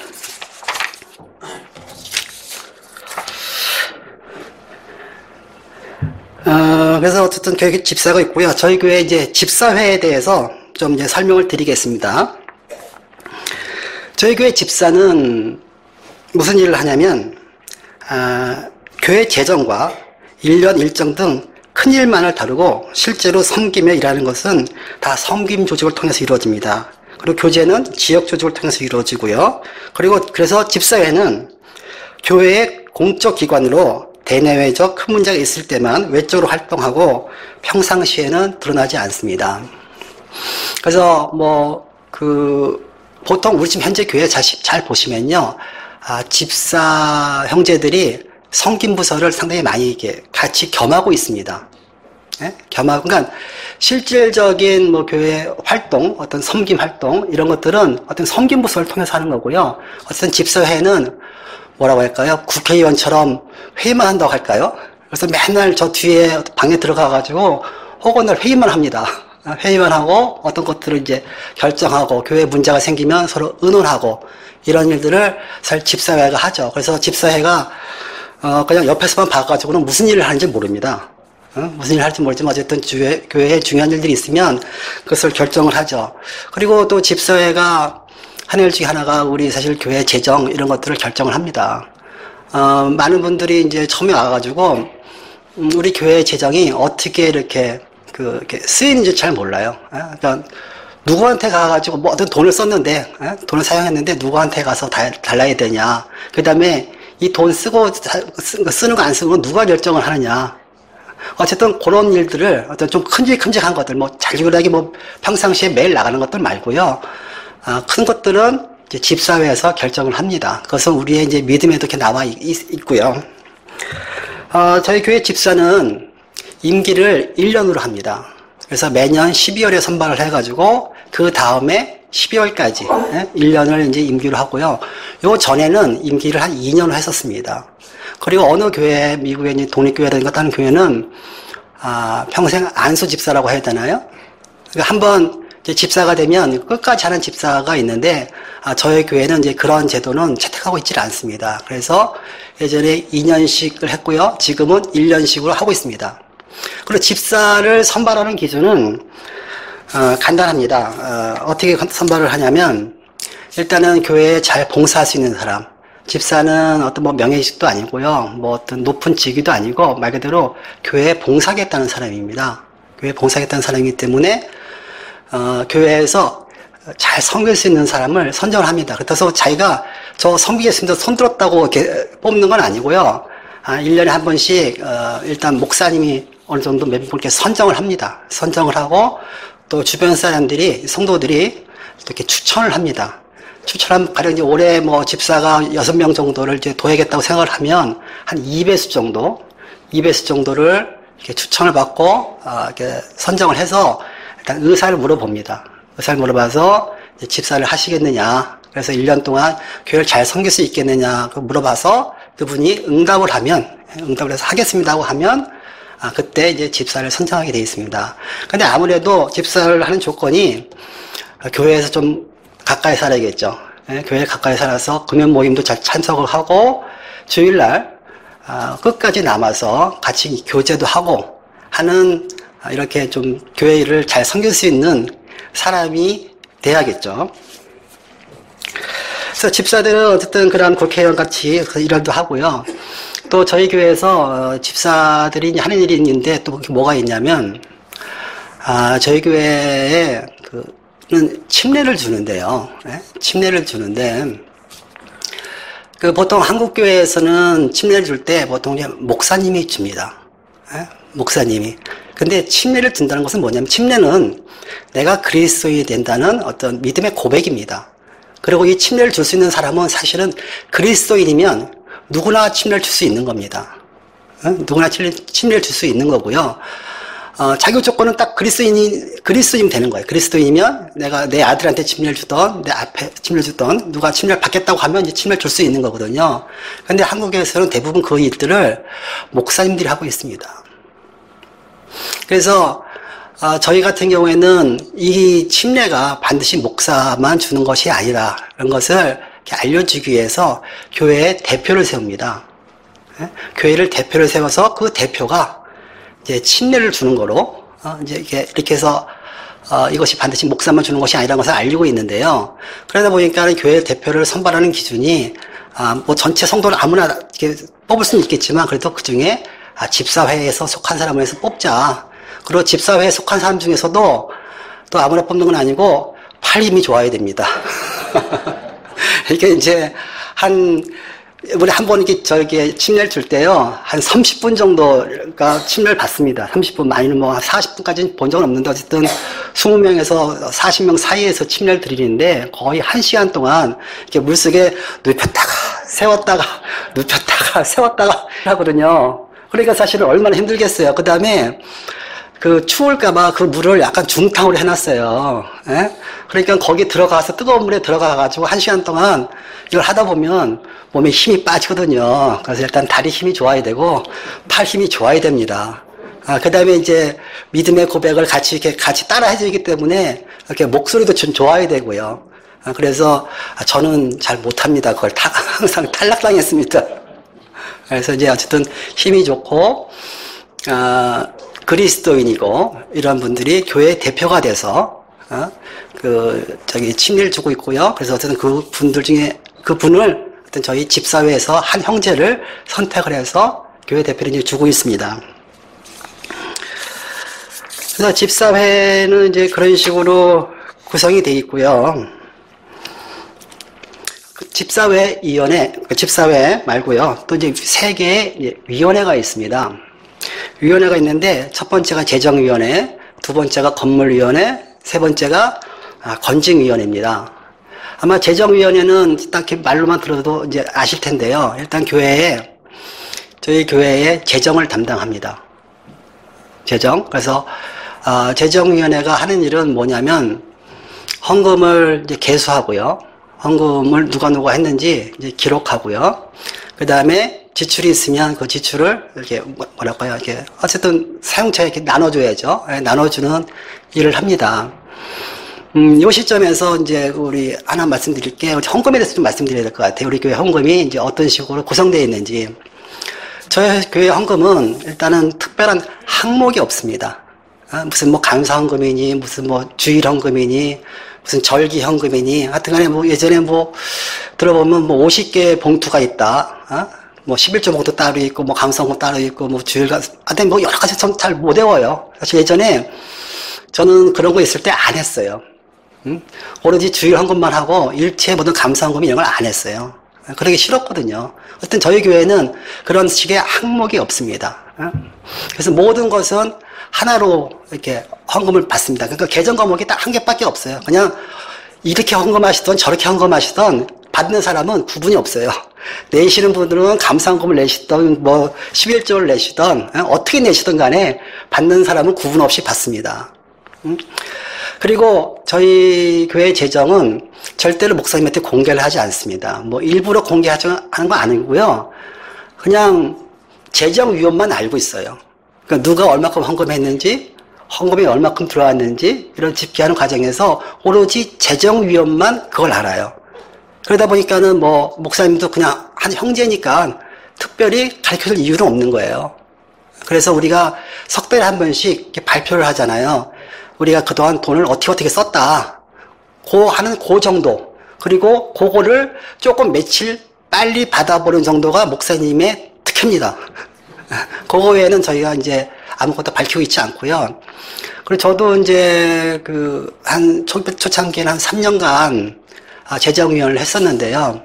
그래서 어쨌든 교회 집사가 있고요. 저희 교회 이제 집사회에 대해서 좀 이제 설명을 드리겠습니다. 저희 교회 집사는 무슨 일을 하냐면, 교회 재정과 일련 일정 등 큰 일만을 다루고 실제로 섬기며 일하는 것은 다 섬김 조직을 통해서 이루어집니다. 그리고 교제는 지역 조직을 통해서 이루어지고요. 그래서 집사회는 교회의 공적 기관으로 대내외적 큰 문제가 있을 때만 외적으로 활동하고 평상시에는 드러나지 않습니다. 그래서 보통 우리 지금 현재 교회 잘 보시면요. 집사 형제들이 섬김 부서를 상당히 많이 이렇게 같이 겸하고 있습니다. 예? 그러니까 실질적인 교회 활동, 어떤 섬김 활동, 이런 것들은 어떤 섬김 부서를 통해서 하는 거고요. 어쨌든 집사회는 뭐라고 할까요? 국회의원처럼 회의만 한다고 할까요? 그래서 맨날 저 뒤에 방에 들어가가지고 혹은 회의만 합니다. 회의만 하고 어떤 것들을 이제 결정하고 교회 문제가 생기면 서로 의논하고 이런 일들을 사실 집사회가 하죠. 그래서 집사회가 그냥 옆에서만 봐가지고는 무슨 일을 하는지 모릅니다. 무슨 일 할지 모르지만 어쨌든 교회에 중요한 일들이 있으면 그것을 결정을 하죠. 그리고 또 집사회가 하는 일 중에 하나가 우리 사실 교회 재정 이런 것들을 결정을 합니다. 많은 분들이 이제 처음에 와가지고 우리 교회 재정이 어떻게 이렇게 이렇게 쓰이는지 잘 몰라요. 그러니까 누구한테 가가지고 뭐 어떤 돈을 썼는데, 돈을 사용했는데 누구한테 가서 달라야 되냐. 그 다음에 이 돈 쓰는 거 안 쓰는 거 누가 결정을 하느냐. 어쨌든 그런 일들을 어떤 좀 큼직한 것들, 뭐 자주하게 뭐 평상시에 매일 나가는 것들 말고요. 큰 것들은 이제 집사회에서 결정을 합니다. 그것은 우리의 이제 믿음에도 이렇게 나와 있고요. 저희 교회 집사는 임기를 1년으로 합니다. 그래서 매년 12월에 선발을 해가지고 그 다음에 12월까지 1년을 이제 임기로 하고요. 요 전에는 임기를 한 2년을 했었습니다. 그리고 어느 교회, 미국의 이제 독립교회라든가 다른 교회는 평생 안수 집사라고 해야 되나요? 그러니까 한번 이제 집사가 되면 끝까지 하는 집사가 있는데 저희 교회는 이제 그런 제도는 채택하고 있지를 않습니다. 그래서 예전에 2년씩을 했고요. 지금은 1년씩으로 하고 있습니다. 그리고 집사를 선발하는 기준은 간단합니다. 어떻게 선발을 하냐면 일단은 교회에 잘 봉사할 수 있는 사람. 집사는 어떤 뭐 명예직도 아니고요. 뭐 어떤 높은 직위도 아니고 말 그대로 교회에 봉사하겠다는 사람입니다. 교회에 봉사하겠다는 사람이기 때문에 교회에서 잘 섬길 수 있는 사람을 선정을 합니다. 그래서 자기가 저 섬기겠습니다. 손들었다고 이렇게 뽑는 건 아니고요. 1년에 한 번씩 일단 목사님이 어느 정도 몇 분께 선정을 합니다. 선정을 하고 또 주변 사람들이 성도들이 이렇게 추천을 합니다. 추천하면 가령 이제 올해 뭐 집사가 6명 정도를 이제 둬야겠다고 생각을 하면 한 2배수 정도를 이렇게 추천을 받고 이렇게 선정을 해서 일단 의사를 물어봅니다. 의사를 물어봐서 이제 집사를 하시겠느냐. 그래서 1년 동안 교회를 잘 섬길 수 있겠느냐 물어봐서 그분이 응답을 해서 하겠습니다고 하면 그때 이제 집사를 선정하게 되어 있습니다. 근데 아무래도 집사를 하는 조건이 교회에서 좀 가까이 살아야겠죠. 교회에 가까이 살아서 금연 모임도 잘 참석을 하고 주일날 끝까지 남아서 같이 교제도 하고 하는 이렇게 좀 교회 일을 잘 섬길 수 있는 사람이 돼야겠죠. 그래서 집사들은 어쨌든 그런 국회의원 같이 일도 하고요. 또 저희 교회에서 집사들이 하는 일이 있는데 또 뭐가 있냐면 저희 교회에 는 침례를 주는데요. 침례를 주는데 보통 한국 교회에서는 침례를 줄 때 보통 목사님이 줍니다. 목사님이. 근데 침례를 준다는 것은 뭐냐면 침례는 내가 그리스도인이 된다는 어떤 믿음의 고백입니다. 그리고 이 침례를 줄 수 있는 사람은 사실은 그리스도인이면 누구나 침례를 줄 수 있는 겁니다. 누구나 침례를 줄 수 있는 거고요. 자격 조건은 딱 그리스도인이면 되는 거예요. 그리스도인이면 내가 내 아들한테 침례를 주던, 내 앞에 침례를 주던, 누가 침례를 받겠다고 하면 이제 침례를 줄 수 있는 거거든요. 근데 한국에서는 대부분 그 일들을 목사님들이 하고 있습니다. 그래서, 저희 같은 경우에는 이 침례가 반드시 목사만 주는 것이 아니라, 이런 것을 이렇게 알려주기 위해서 교회에 대표를 세웁니다. 교회를 대표를 세워서 그 대표가 이제 침례를 주는 거로, 이제 이렇게 해서, 이것이 반드시 목사만 주는 것이 아니라는 것을 알리고 있는데요. 그러다 보니까 교회 대표를 선발하는 기준이, 뭐 전체 성도를 아무나 이렇게 뽑을 수는 있겠지만, 그래도 그 중에, 집사회에서 속한 사람을 해서 뽑자. 그리고 집사회에 속한 사람 중에서도 또 아무나 뽑는 건 아니고, 팔 힘이 좋아야 됩니다. 이게 이제, 우리 한 번 이렇게 침례를 줄 때요, 한 30분 정도가 침례를 받습니다. 30분, 많이는 뭐 40분까지는 본 적은 없는데, 어쨌든 20명에서 40명 사이에서 침례를 드리는데, 거의 1시간 동안 이렇게 물속에 눕혔다가, 세웠다가 하거든요. 그러니까 사실은 얼마나 힘들겠어요. 그 다음에, 추울까봐 그 물을 약간 중탕으로 해놨어요. 그러니까 거기 들어가서, 뜨거운 물에 들어가가지고 1시간 동안 이걸 하다 보면 몸에 힘이 빠지거든요. 그래서 일단 다리 힘이 좋아야 되고, 팔 힘이 좋아야 됩니다. 그 다음에 이제 믿음의 고백을 같이 따라 해주기 때문에 이렇게 목소리도 좀 좋아야 되고요. 그래서 저는 잘 못합니다. 그걸 항상 탈락당했습니다. 그래서 이제 어쨌든 힘이 좋고, 그리스도인이고 이런 분들이 교회 대표가 돼서 침례를 주고 있고요. 그래서 어쨌든 그 분들 중에 그 분을 어떤 저희 집사회에서 한 형제를 선택을 해서 교회 대표를 이제 주고 있습니다. 그래서 집사회는 이제 그런 식으로 구성이 되어 있고요. 집사회위원회, 집사회 말고요. 또 이제 세 개의 위원회가 있습니다. 위원회가 있는데 첫 번째가 재정위원회, 두 번째가 건물위원회, 세 번째가 건증위원회입니다. 아마 재정위원회는 딱 말로만 들어도 이제 아실 텐데요. 일단 저희 교회에 재정을 담당합니다. 재정. 그래서 재정위원회가 하는 일은 뭐냐면 헌금을 이제 계수하고요. 헌금을 누가 했는지 이제 기록하고요. 그 다음에 지출이 있으면 그 지출을 이렇게 이렇게 어쨌든 사용처에 이렇게 나눠줘야죠. 나눠주는 일을 합니다. 이 시점에서 이제 우리 하나 말씀드릴게요. 헌금에 대해서 좀 말씀드려야 될 것 같아요. 우리 교회 헌금이 이제 어떤 식으로 구성되어 있는지. 저희 교회 헌금은 일단은 특별한 항목이 없습니다. 무슨 뭐 감사 헌금이니, 무슨 뭐 주일 헌금이니, 무슨 절기 현금이니, 하여튼간에 뭐 예전에 뭐 들어보면 뭐 50개 봉투가 있다. 뭐 11조 봉투 따로 있고, 뭐 감사헌금 따로 있고, 뭐 주일가, 하여튼 뭐 여러 가지 좀 잘 못 외워요. 사실 예전에 저는 그런 거 있을 때 안 했어요. 오로지 주일 헌금만 하고 일체 모든 감사헌금 이런 걸 안 했어요. 그러기 싫었거든요. 어쨌든 저희 교회는 그런 식의 항목이 없습니다. 그래서 모든 것은 하나로 이렇게 헌금을 받습니다. 그러니까 계정 과목이 딱 한 개밖에 없어요. 그냥 이렇게 헌금하시던 저렇게 헌금하시던 받는 사람은 구분이 없어요. 내시는 분들은 감사헌금을 내시던 뭐 11조를 내시던 어떻게 내시던 간에 받는 사람은 구분 없이 받습니다. 그리고 저희 교회 재정은 절대로 목사님한테 공개를 하지 않습니다. 뭐 일부러 공개하는 거 아니고요. 그냥 재정위원만 알고 있어요. 그러니까 누가 얼마큼 헌금했는지, 헌금이 얼마큼 들어왔는지 이런 집계하는 과정에서 오로지 재정위원만 그걸 알아요. 그러다 보니까는 뭐 목사님도 그냥 한 형제니까 특별히 가르쳐줄 이유는 없는 거예요. 그래서 우리가 석 달에 한 번씩 이렇게 발표를 하잖아요. 우리가 그동안 돈을 어떻게 썼다. 하는 그 정도. 그리고 그거를 조금 며칠 빨리 받아보는 정도가 목사님의 특혜입니다. 그거 외에는 저희가 이제 아무것도 밝히고 있지 않고요. 그리고 저도 이제 초창기에는 한 3년간 재정위원을 했었는데요.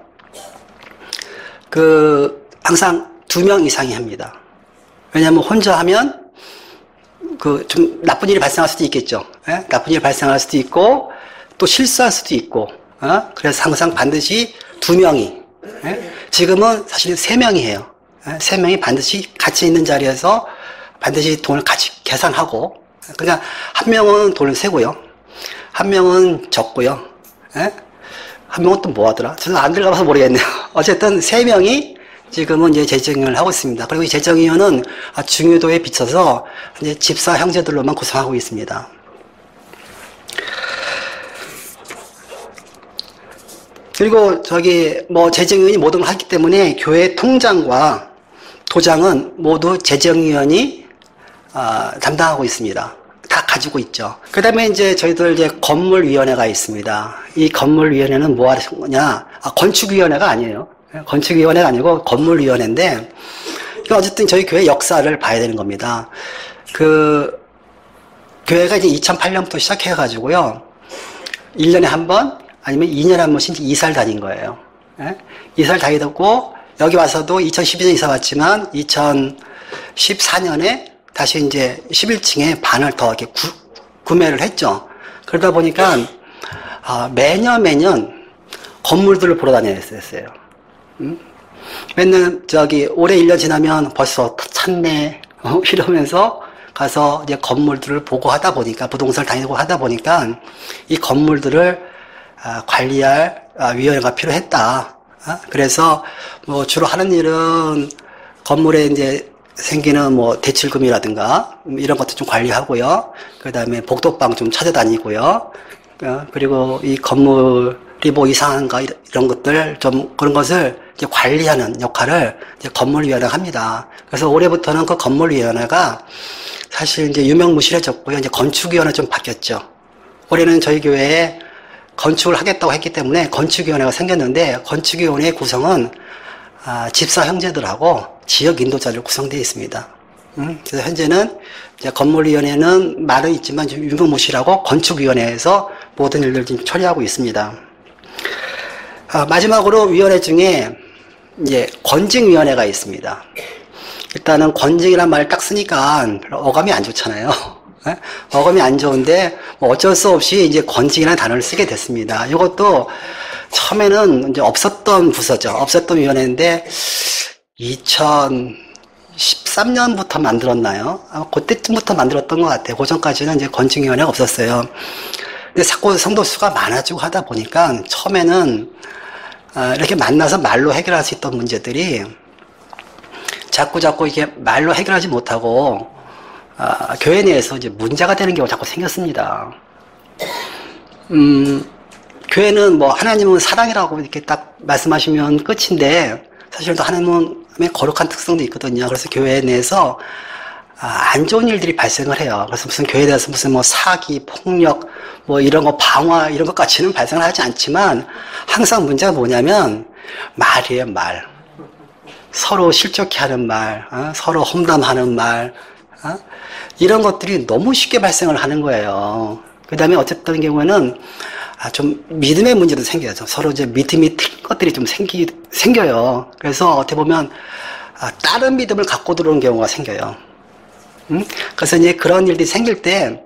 항상 2명 이상이 합니다. 왜냐하면 혼자 하면 좀 나쁜 일이 발생할 수도 있겠죠. 예? 나쁜 일이 발생할 수도 있고, 또 실수할 수도 있고, 그래서 항상 반드시 2명이, 예? 지금은 사실 3명이 해요. 예? 3명이 반드시 같이 있는 자리에서 반드시 돈을 같이 계산하고, 그냥 한 명은 돈을 세고요. 한 명은 적고요. 예? 한 명은 또 뭐 하더라? 저는 안 들어가봐서 모르겠네요. 어쨌든 3명이 지금은 이제 재정위원을 하고 있습니다. 그리고 이 재정위원은 중요도에 비춰서 이제 집사 형제들로만 구성하고 있습니다. 그리고 재정위원이 모든 걸 하기 때문에 교회 통장과 도장은 모두 재정위원이 담당하고 있습니다. 다 가지고 있죠. 그 다음에 이제 저희들 이제 건물위원회가 있습니다. 이 건물위원회는 뭐 하는 거냐? 건축위원회가 아니에요. 건축위원회가 아니고 건물위원회인데, 어쨌든 저희 교회 역사를 봐야 되는 겁니다. 교회가 이제 2008년부터 시작해가지고요. 1년에 한 번, 아니면 2년에 한 번씩 이사를 다닌 거예요. 예? 이사를 다니고, 여기 와서도 2012년 이사 왔지만, 2014년에 다시 이제 11층에 반을 더 이렇게 구매를 했죠. 그러다 보니까, 매년 건물들을 보러 다녀야 했어요. 맨날 올해 1년 지나면 벌써 찼네 이러면서 가서 이제 건물들을 보고 하다 보니까, 부동산을 다니고 하다 보니까 이 건물들을 관리할 위원회가 필요했다. 그래서 뭐 주로 하는 일은 건물에 이제 생기는 뭐 대출금이라든가 이런 것도 좀 관리하고요. 그 다음에 복도방 좀 찾아다니고요. 그리고 이 건물에 뭐 이상한가 이런 것들 좀 그런 것을 이제 관리하는 역할을 이제 건물위원회가 합니다. 그래서 올해부터는 그 건물위원회가 사실 이제 유명무실해졌고요. 이제 건축위원회 좀 바뀌었죠. 올해는 저희 교회에 건축을 하겠다고 했기 때문에 건축위원회가 생겼는데 건축위원회의 구성은 집사 형제들하고 지역 인도자들 구성되어 있습니다. 그래서 현재는 이제 건물위원회는 말은 있지만 좀 유명무실하고 건축위원회에서 모든 일들을 지금 처리하고 있습니다. 마지막으로 위원회 중에 이제 권징위원회가 있습니다. 일단은 권징이란 말을 딱 쓰니까 어감이 안 좋잖아요. 어감이 안 좋은데 뭐 어쩔 수 없이 이제 권징이라는 단어를 쓰게 됐습니다. 이것도 처음에는 이제 없었던 부서죠. 없었던 위원회인데 2013년부터 만들었나요? 그때쯤부터 만들었던 것 같아요. 그 전까지는 이제 권징위원회가 없었어요. 근데 자꾸 성도 수가 많아지고 하다 보니까 처음에는 이렇게 만나서 말로 해결할 수 있던 문제들이 자꾸 이게 말로 해결하지 못하고 교회 내에서 이제 문제가 되는 경우가 자꾸 생겼습니다. 교회는 뭐 하나님은 사랑이라고 이렇게 딱 말씀하시면 끝인데 사실 또 하나님의 거룩한 특성도 있거든요. 그래서 교회 내에서 안 좋은 일들이 발생을 해요. 그래서 무슨 교회에 대해서 무슨 뭐 사기, 폭력, 뭐 이런 거 방화 이런 것까지는 발생을 하지 않지만 항상 문제가 뭐냐면 말이에요, 말. 서로 실족해 하는 말, 서로 험담하는 말, 이런 것들이 너무 쉽게 발생을 하는 거예요. 그 다음에 어쨌든 경우에는 좀 믿음의 문제도 생겨요. 서로 이제 믿음이 틀린 것들이 좀 생겨요. 그래서 어떻게 보면 다른 믿음을 갖고 들어오는 경우가 생겨요. 그래서 이제 그런 일들이 생길 때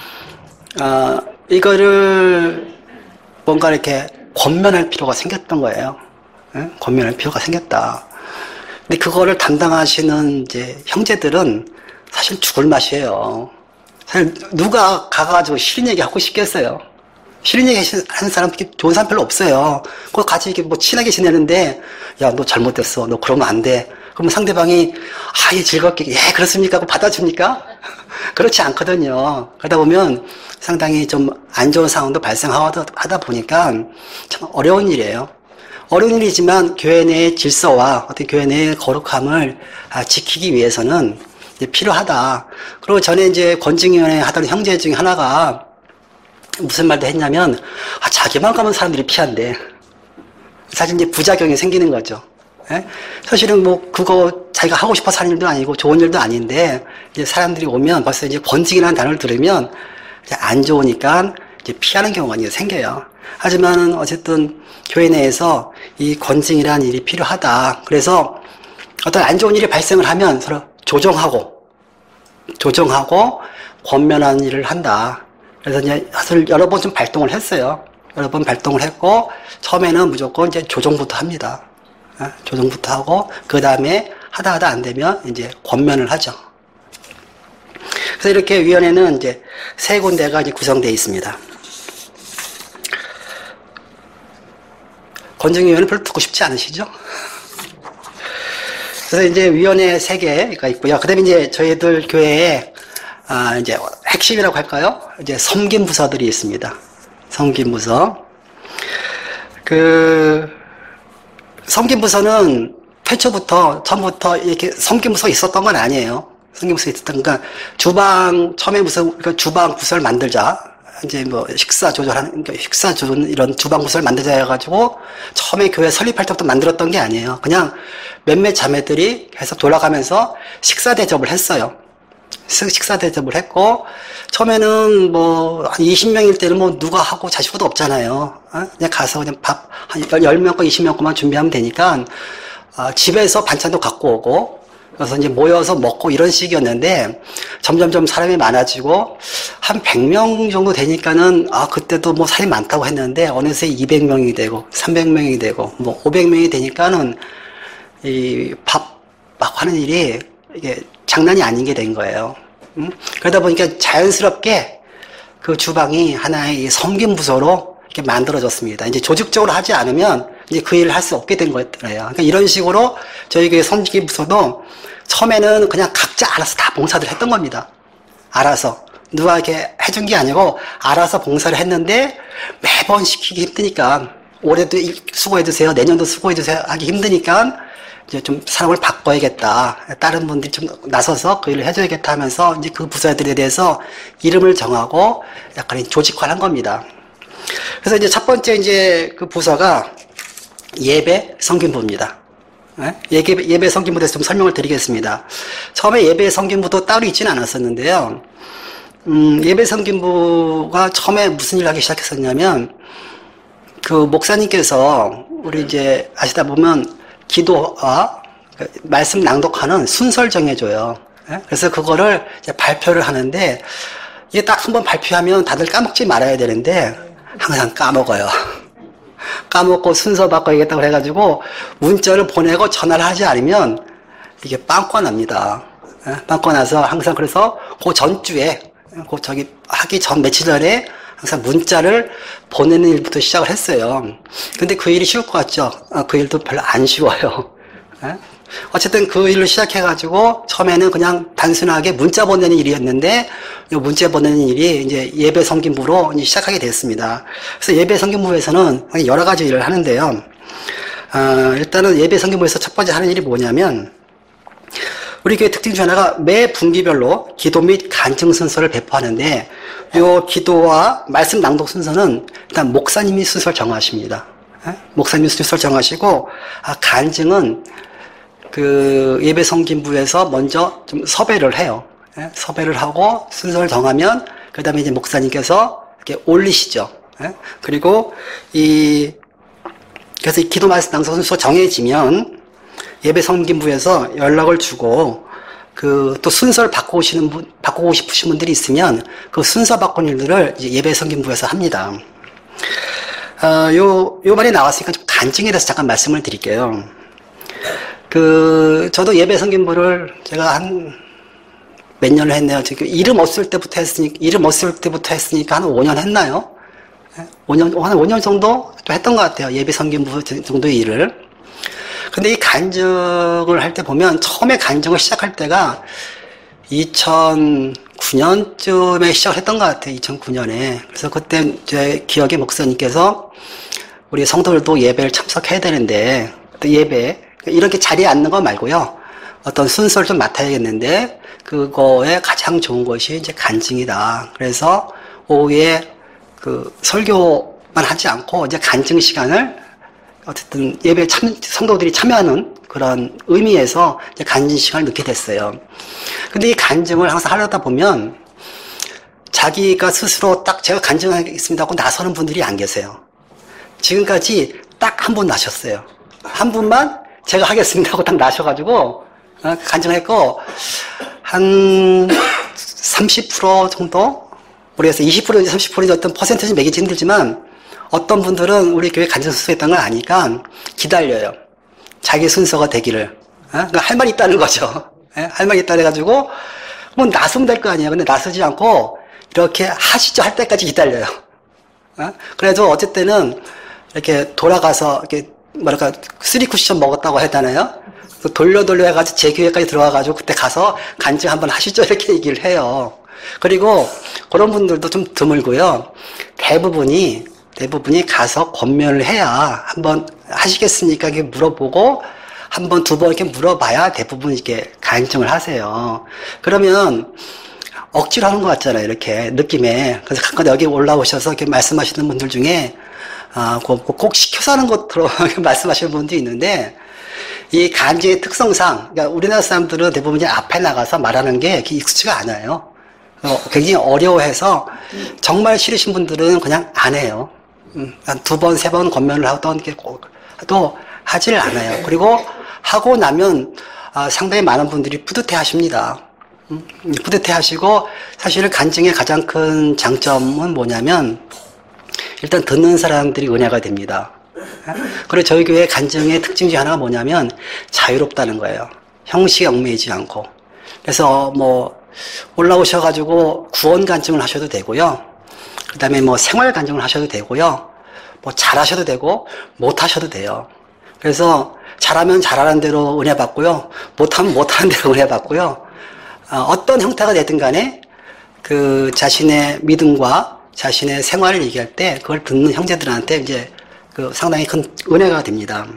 이거를 뭔가 이렇게 권면할 필요가 생겼던 거예요. 권면할 필요가 생겼다. 근데 그거를 담당하시는 이제 형제들은 사실 죽을 맛이에요. 사실 누가 가가지고 싫은 얘기 하고 싶겠어요. 싫은 얘기 하는 사람 좋은 사람 별로 없어요. 그거 같이 이렇게 뭐 친하게 지내는데 야, 너 잘못됐어. 너 그러면 안 돼. 그러면 상대방이 예, 즐겁게 예, 그렇습니까? 하고 받아줍니까? 그렇지 않거든요. 그러다 보면 상당히 좀 안 좋은 상황도 발생하다 보니까 참 어려운 일이에요. 어려운 일이지만 교회 내의 질서와 어떤 교회 내의 거룩함을 지키기 위해서는 필요하다. 그리고 전에 이제 권징위원회 하던 형제 중에 하나가 무슨 말도 했냐면 자기만 가면 사람들이 피한대. 사실 이제 부작용이 생기는 거죠. 예? 사실은 뭐 그거 자기가 하고 싶어서 하는 일도 아니고 좋은 일도 아닌데 이제 사람들이 오면 벌써 이제 권징이라는 단어를 들으면 이제 안 좋으니까 이제 피하는 경우가 이제 생겨요. 하지만은 어쨌든 교회 내에서 이 권징이라는 일이 필요하다. 그래서 어떤 안 좋은 일이 발생을 하면 서로 조정하고 권면하는 일을 한다. 그래서 이제 사실 여러 번 좀 발동을 했어요. 여러 번 발동을 했고 처음에는 무조건 이제 조정부터 합니다. 조정부터 하고 그 다음에 하다 안 되면 이제 권면을 하죠. 그래서 이렇게 위원회는 이제 세 군데가 이제 구성되어 있습니다. 권징위원회 별로 듣고 싶지 않으시죠? 그래서 이제 위원회 3개가 있고요. 그 다음에 이제 저희들 교회에, 이제 핵심이라고 할까요? 이제 섬김부서들이 있습니다. 섬김부서. 섬김부서는 처음부터 이렇게 섬김부서가 있었던 건 아니에요. 섬김부서 있었던, 그러니까 처음에 주방 부서를 만들자. 이제 뭐 식사 조절 이런 주방 부서를 만들자 해가지고 처음에 교회 설립할 때부터 만들었던 게 아니에요. 그냥 몇몇 자매들이 계속 돌아가면서 식사 대접을 했어요. 식사 대접을 했고 처음에는 뭐 한 20명일 때는 뭐 누가 하고 자식도 없잖아요. 그냥 가서 그냥 밥 한 10명과 20명만 준비하면 되니까 집에서 반찬도 갖고 오고 그래서 이제 모여서 먹고 이런 식이었는데 점점점 사람이 많아지고 한 100명 정도 되니까는 그때도 뭐 사람이 많다고 했는데 어느새 200명이 되고 300명이 되고 뭐 500명이 되니까는 이 밥 하는 일이 이게 장난이 아닌 게 된 거예요. 그러다 보니까 자연스럽게 그 주방이 하나의 섬김부서로 이렇게 만들어졌습니다. 이제 조직적으로 하지 않으면 이제 그 일을 할 수 없게 된 거예요. 그러니까 이런 식으로 저희 교회 섬김부서도 처음에는 그냥 각자 알아서 다 봉사들 했던 겁니다. 알아서. 누가 이렇게 해준 게 아니고 알아서 봉사를 했는데 매번 시키기 힘드니까 올해도 수고해주세요. 내년도 수고해주세요. 하기 힘드니까 이제 좀 사람을 바꿔야겠다. 다른 분들이 좀 나서서 그 일을 해줘야겠다 하면서 이제 그 부서들에 대해서 이름을 정하고 약간 조직화를 한 겁니다. 그래서 이제 첫 번째 이제 그 부서가 예배 성김부입니다. 예배 성김부에 대해서 좀 설명을 드리겠습니다. 처음에 예배 성김부도 따로 있지는 않았었는데요. 예배 성김부가 처음에 무슨 일을 하기 시작했었냐면, 그 목사님께서 우리 이제 아시다 보면 기도와 말씀 낭독하는 순서를 정해줘요. 그래서 그거를 이제 발표를 하는데, 이게 딱 한번 발표하면 다들 까먹지 말아야 되는데, 항상 까먹어요. 까먹고 순서 바꿔야겠다고 해가지고, 문자를 보내고 전화를 하지 않으면, 이게 빵꾸 납니다. 빵꾸 나서 항상 그래서 그 전주에, 하기 전 며칠 전에 항상 문자를 보내는 일부터 시작을 했어요. 근데 그 일이 쉬울 것 같죠? 그 일도 별로 안 쉬워요. 어쨌든 그 일을 시작해가지고 처음에는 그냥 단순하게 문자 보내는 일이었는데 이 문자 보내는 일이 이제 예배 성김부로 이제 시작하게 됐습니다. 그래서 예배 성김부에서는 여러 가지 일을 하는데요. 일단은 예배 성김부에서 첫 번째 하는 일이 뭐냐면 우리 교회 특징 중 하나가 매 분기별로 기도 및 간증 순서를 배포하는데 이 기도와 말씀 낭독 순서는 일단 목사님이 순서를 정하십니다. 목사님이 순서를 정하시고 간증은 그 예배 성김부에서 먼저 좀 섭외를 해요. 섭외를 하고 순서를 정하면 그 다음에 이제 목사님께서 이렇게 올리시죠. 그리고 그래서 이 기도 말씀 낭독 순서 정해지면 예배 성김부에서 연락을 주고 또 순서를 바꾸고 싶으신 분들이 있으면 그 순서 바꾼 일들을 이제 예배 성김부에서 합니다. 요 말이 나왔으니까 좀 간증에 대해서 잠깐 말씀을 드릴게요. 저도 예배 성김부를 제가 한 몇 년을 했네요. 지금 이름 없을 때부터 했으니까 한 5년 했나요? 한 5년 정도 또 했던 것 같아요. 예배 성김부 정도의 일을. 근데 이 간증을 할 때 보면 처음에 간증을 시작할 때가 2009년쯤에 시작을 했던 것 같아요. 2009년에. 그래서 그때 제 기억에 목사님께서 우리 성도들도 예배를 참석해야 되는데 또 예배 이렇게 자리에 앉는 거 말고요. 어떤 순서를 좀 맡아야겠는데 그거에 가장 좋은 것이 이제 간증이다. 그래서 오후에 설교만 하지 않고 이제 간증 시간을 어쨌든 예배 성도들이 참여하는 그런 의미에서 이제 간증 시간을 넣게 됐어요. 근데 이 간증을 항상 하려다 보면 자기가 스스로 딱 제가 간증하겠습니다 하고 나서는 분들이 안 계세요. 지금까지 딱 한 분 나셨어요. 한 분만 제가 하겠습니다 하고 딱 나셔가지고 간증했고 한 30% 정도? 모르겠어요. 20%인지 30%인지 어떤 퍼센트인지 매기지 힘들지만 어떤 분들은 우리 교회 간증 순서에 있던 걸 아니까 기다려요. 자기 순서가 되기를. 그러니까 할 말이 있다는 거죠. 할 말이 있다 해가지고 뭐 나서면 될 거 아니에요. 근데 나서지 않고 이렇게 하시죠 할 때까지 기다려요. 그래도 어쩔 때는 이렇게 돌아가서 이렇게 뭐랄까 3쿠션 먹었다고 하잖아요. 돌려 해가지고 제 교회까지 들어와가지고 그때 가서 간증 한번 하시죠 이렇게 얘기를 해요. 그리고 그런 분들도 좀 드물고요. 대부분이 가서 권면을 해야 한번 하시겠습니까? 이렇게 물어보고 한 번, 두 번 이렇게 물어봐야 대부분 이렇게 간증을 하세요. 그러면 억지로 하는 것 같잖아요. 이렇게 느낌에. 그래서 가끔 여기 올라오셔서 이렇게 말씀하시는 분들 중에 꼭 시켜서 하는 것으로 말씀하시는 분도 있는데 이 간증의 특성상 그러니까 우리나라 사람들은 대부분 이제 앞에 나가서 말하는 게 이렇게 익숙지가 않아요. 굉장히 어려워해서 정말 싫으신 분들은 그냥 안 해요. 한 두 번, 세 번 권면을 하던 게 또 하지를 않아요. 그리고 하고 나면 상당히 많은 분들이 뿌듯해 하십니다. 뿌듯해 하시고 사실 간증의 가장 큰 장점은 뭐냐면 일단 듣는 사람들이 은혜가 됩니다. 그리고 저희 교회 간증의 특징 중 하나가 뭐냐면 자유롭다는 거예요. 형식에 얽매이지 않고. 그래서 올라오셔가지고 구원 간증을 하셔도 되고요. 그 다음에 생활 간증을 하셔도 되고요. 잘하셔도 되고, 못하셔도 돼요. 그래서 잘하면 잘하는 대로 은혜 받고요. 못하면 못하는 대로 은혜 받고요. 어떤 형태가 되든 간에 자신의 믿음과 자신의 생활을 얘기할 때 그걸 듣는 형제들한테 이제 상당히 큰 은혜가 됩니다.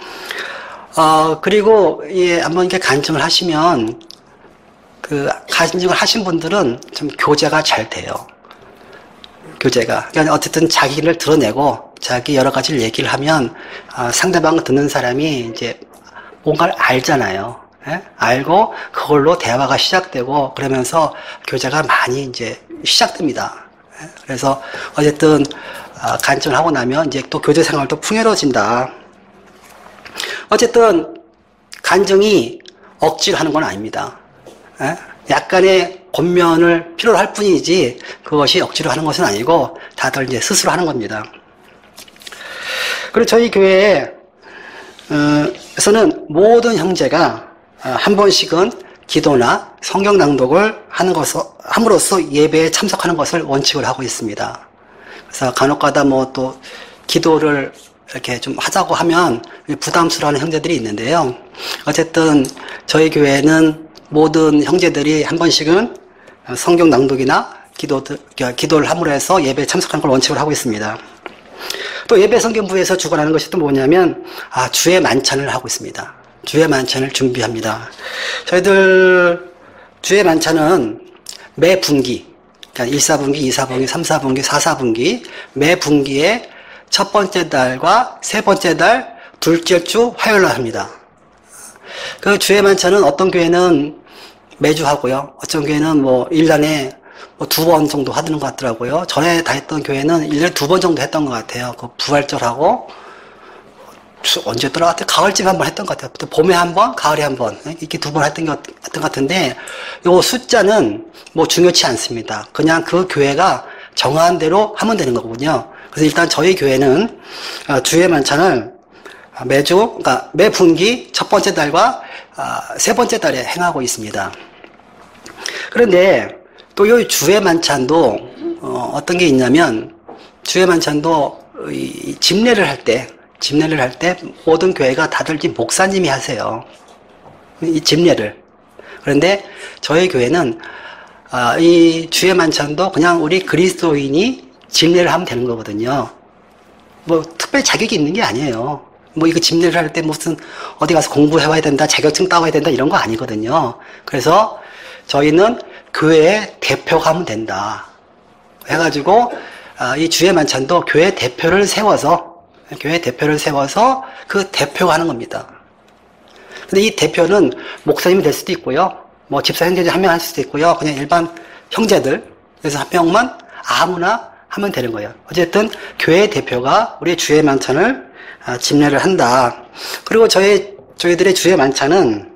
그리고, 예, 한번 이렇게 간증을 하시면, 간증을 하신 분들은 좀 교제가 잘 돼요. 교제가. 그러니까 어쨌든 자기를 드러내고, 자기 여러 가지를 얘기를 하면, 상대방을 듣는 사람이 이제 뭔가를 알잖아요. 예? 알고, 그걸로 대화가 시작되고, 그러면서 교제가 많이 이제 시작됩니다. 예? 그래서, 어쨌든, 간증을 하고 나면 이제 또 교제 생활도 풍요로워진다. 어쨌든 간증이 억지로 하는 건 아닙니다. 에? 약간의 권면을 필요로 할 뿐이지 그것이 억지로 하는 것은 아니고 다들 이제 스스로 하는 겁니다. 그리고 저희 교회에서는 모든 형제가 한 번씩은 기도나 성경 낭독을 하는 것을 함으로써 예배에 참석하는 것을 원칙을 하고 있습니다. 그래서 간혹가다 뭐 또 기도를 이렇게 좀 하자고 하면 부담스러워하는 형제들이 있는데요. 어쨌든 저희 교회는 모든 형제들이 한 번씩은 성경 낭독이나 기도를 함으로 해서 예배에 참석하는 걸 원칙으로 하고 있습니다. 또 예배 성경부에서 주관하는 것이 또 뭐냐면 주의 만찬을 하고 있습니다. 주의 만찬을 준비합니다. 저희들 주의 만찬은 매 분기, 그러니까 1사분기, 2사분기, 3사분기, 4사분기 매 분기에 첫 번째 달과 세 번째 달, 둘째 주 화요일날 합니다. 그 주의 만찬은 어떤 교회는 매주 하고요. 어떤 교회는 뭐 1년에 뭐 2번 정도 하는 것 같더라고요. 전에 다녔던 교회는 1년에 2번 정도 했던 것 같아요. 그 부활절하고 언제 들어갔대? 가을쯤에 한번 했던 것 같아요. 또 봄에 한 번, 가을에 한 번 이렇게 2번 했던 것 같은데 요 숫자는 뭐 중요치 않습니다. 그냥 그 교회가 정한 대로 하면 되는 거군요. 그래서 일단 저희 교회는 주의 만찬을 그러니까 매 분기 첫 번째 달과 세 번째 달에 행하고 있습니다. 그런데 또 이 주의 만찬도 어떤 게 있냐면 주의 만찬도 이 집례를 할 때 모든 교회가 다들 목사님이 하세요. 이 집례를. 그런데 저희 교회는 이 주의 만찬도 그냥 우리 그리스도인이 집례를 하면 되는 거거든요. 뭐 특별히 자격이 있는 게 아니에요. 뭐 이거 집례를 할 때 무슨 어디 가서 공부해와야 된다, 자격증 따와야 된다 이런 거 아니거든요. 그래서 저희는 교회의 대표가 하면 된다 해가지고 이 주의 만찬도 교회 대표를 세워서 그 대표가 하는 겁니다. 근데 이 대표는 목사님이 될 수도 있고요, 뭐 집사 형제 한 명 할 수도 있고요, 그냥 일반 형제들 그래서 한 명만 아무나 하면 되는 거예요. 어쨌든 교회 대표가 우리의 주의 만찬을 집례를 한다. 그리고 저희들의 주의 만찬은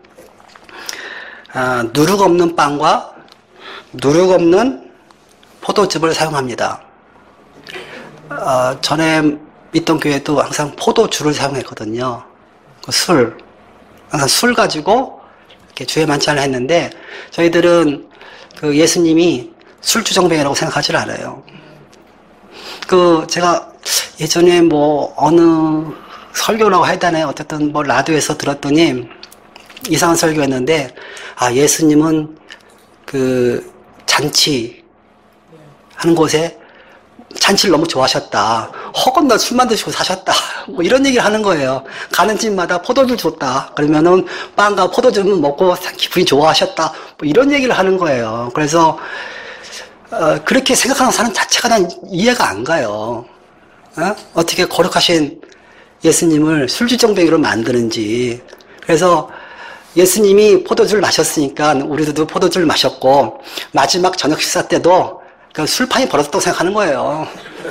누룩 없는 빵과 누룩 없는 포도즙을 사용합니다. 전에 있던 교회도 항상 포도주를 사용했거든요. 항상 술 가지고 이렇게 주의 만찬을 했는데 저희들은 그 예수님이 술주정뱅이라고 생각하지 않아요. 제가 예전에 뭐 어느 설교라고 하여간에 어쨌든 뭐 라디오에서 들었더니 이상한 설교였는데 예수님은 그 잔치 하는 곳에 잔치를 너무 좋아하셨다. 허건날 술만 드시고 사셨다. 뭐 이런 얘기를 하는 거예요. 가는 집마다 포도주 줬다. 그러면은 빵과 포도주는 먹고 기분이 좋아하셨다. 뭐 이런 얘기를 하는 거예요. 그래서 그렇게 생각하는 사람 자체가 난 이해가 안 가요. 어떻게 거룩하신 예수님을 술주정뱅이로 만드는지. 그래서 예수님이 포도주를 마셨으니까 우리들도 포도주를 마셨고 마지막 저녁 식사 때도 그 술판이 벌어졌다고 생각하는 거예요.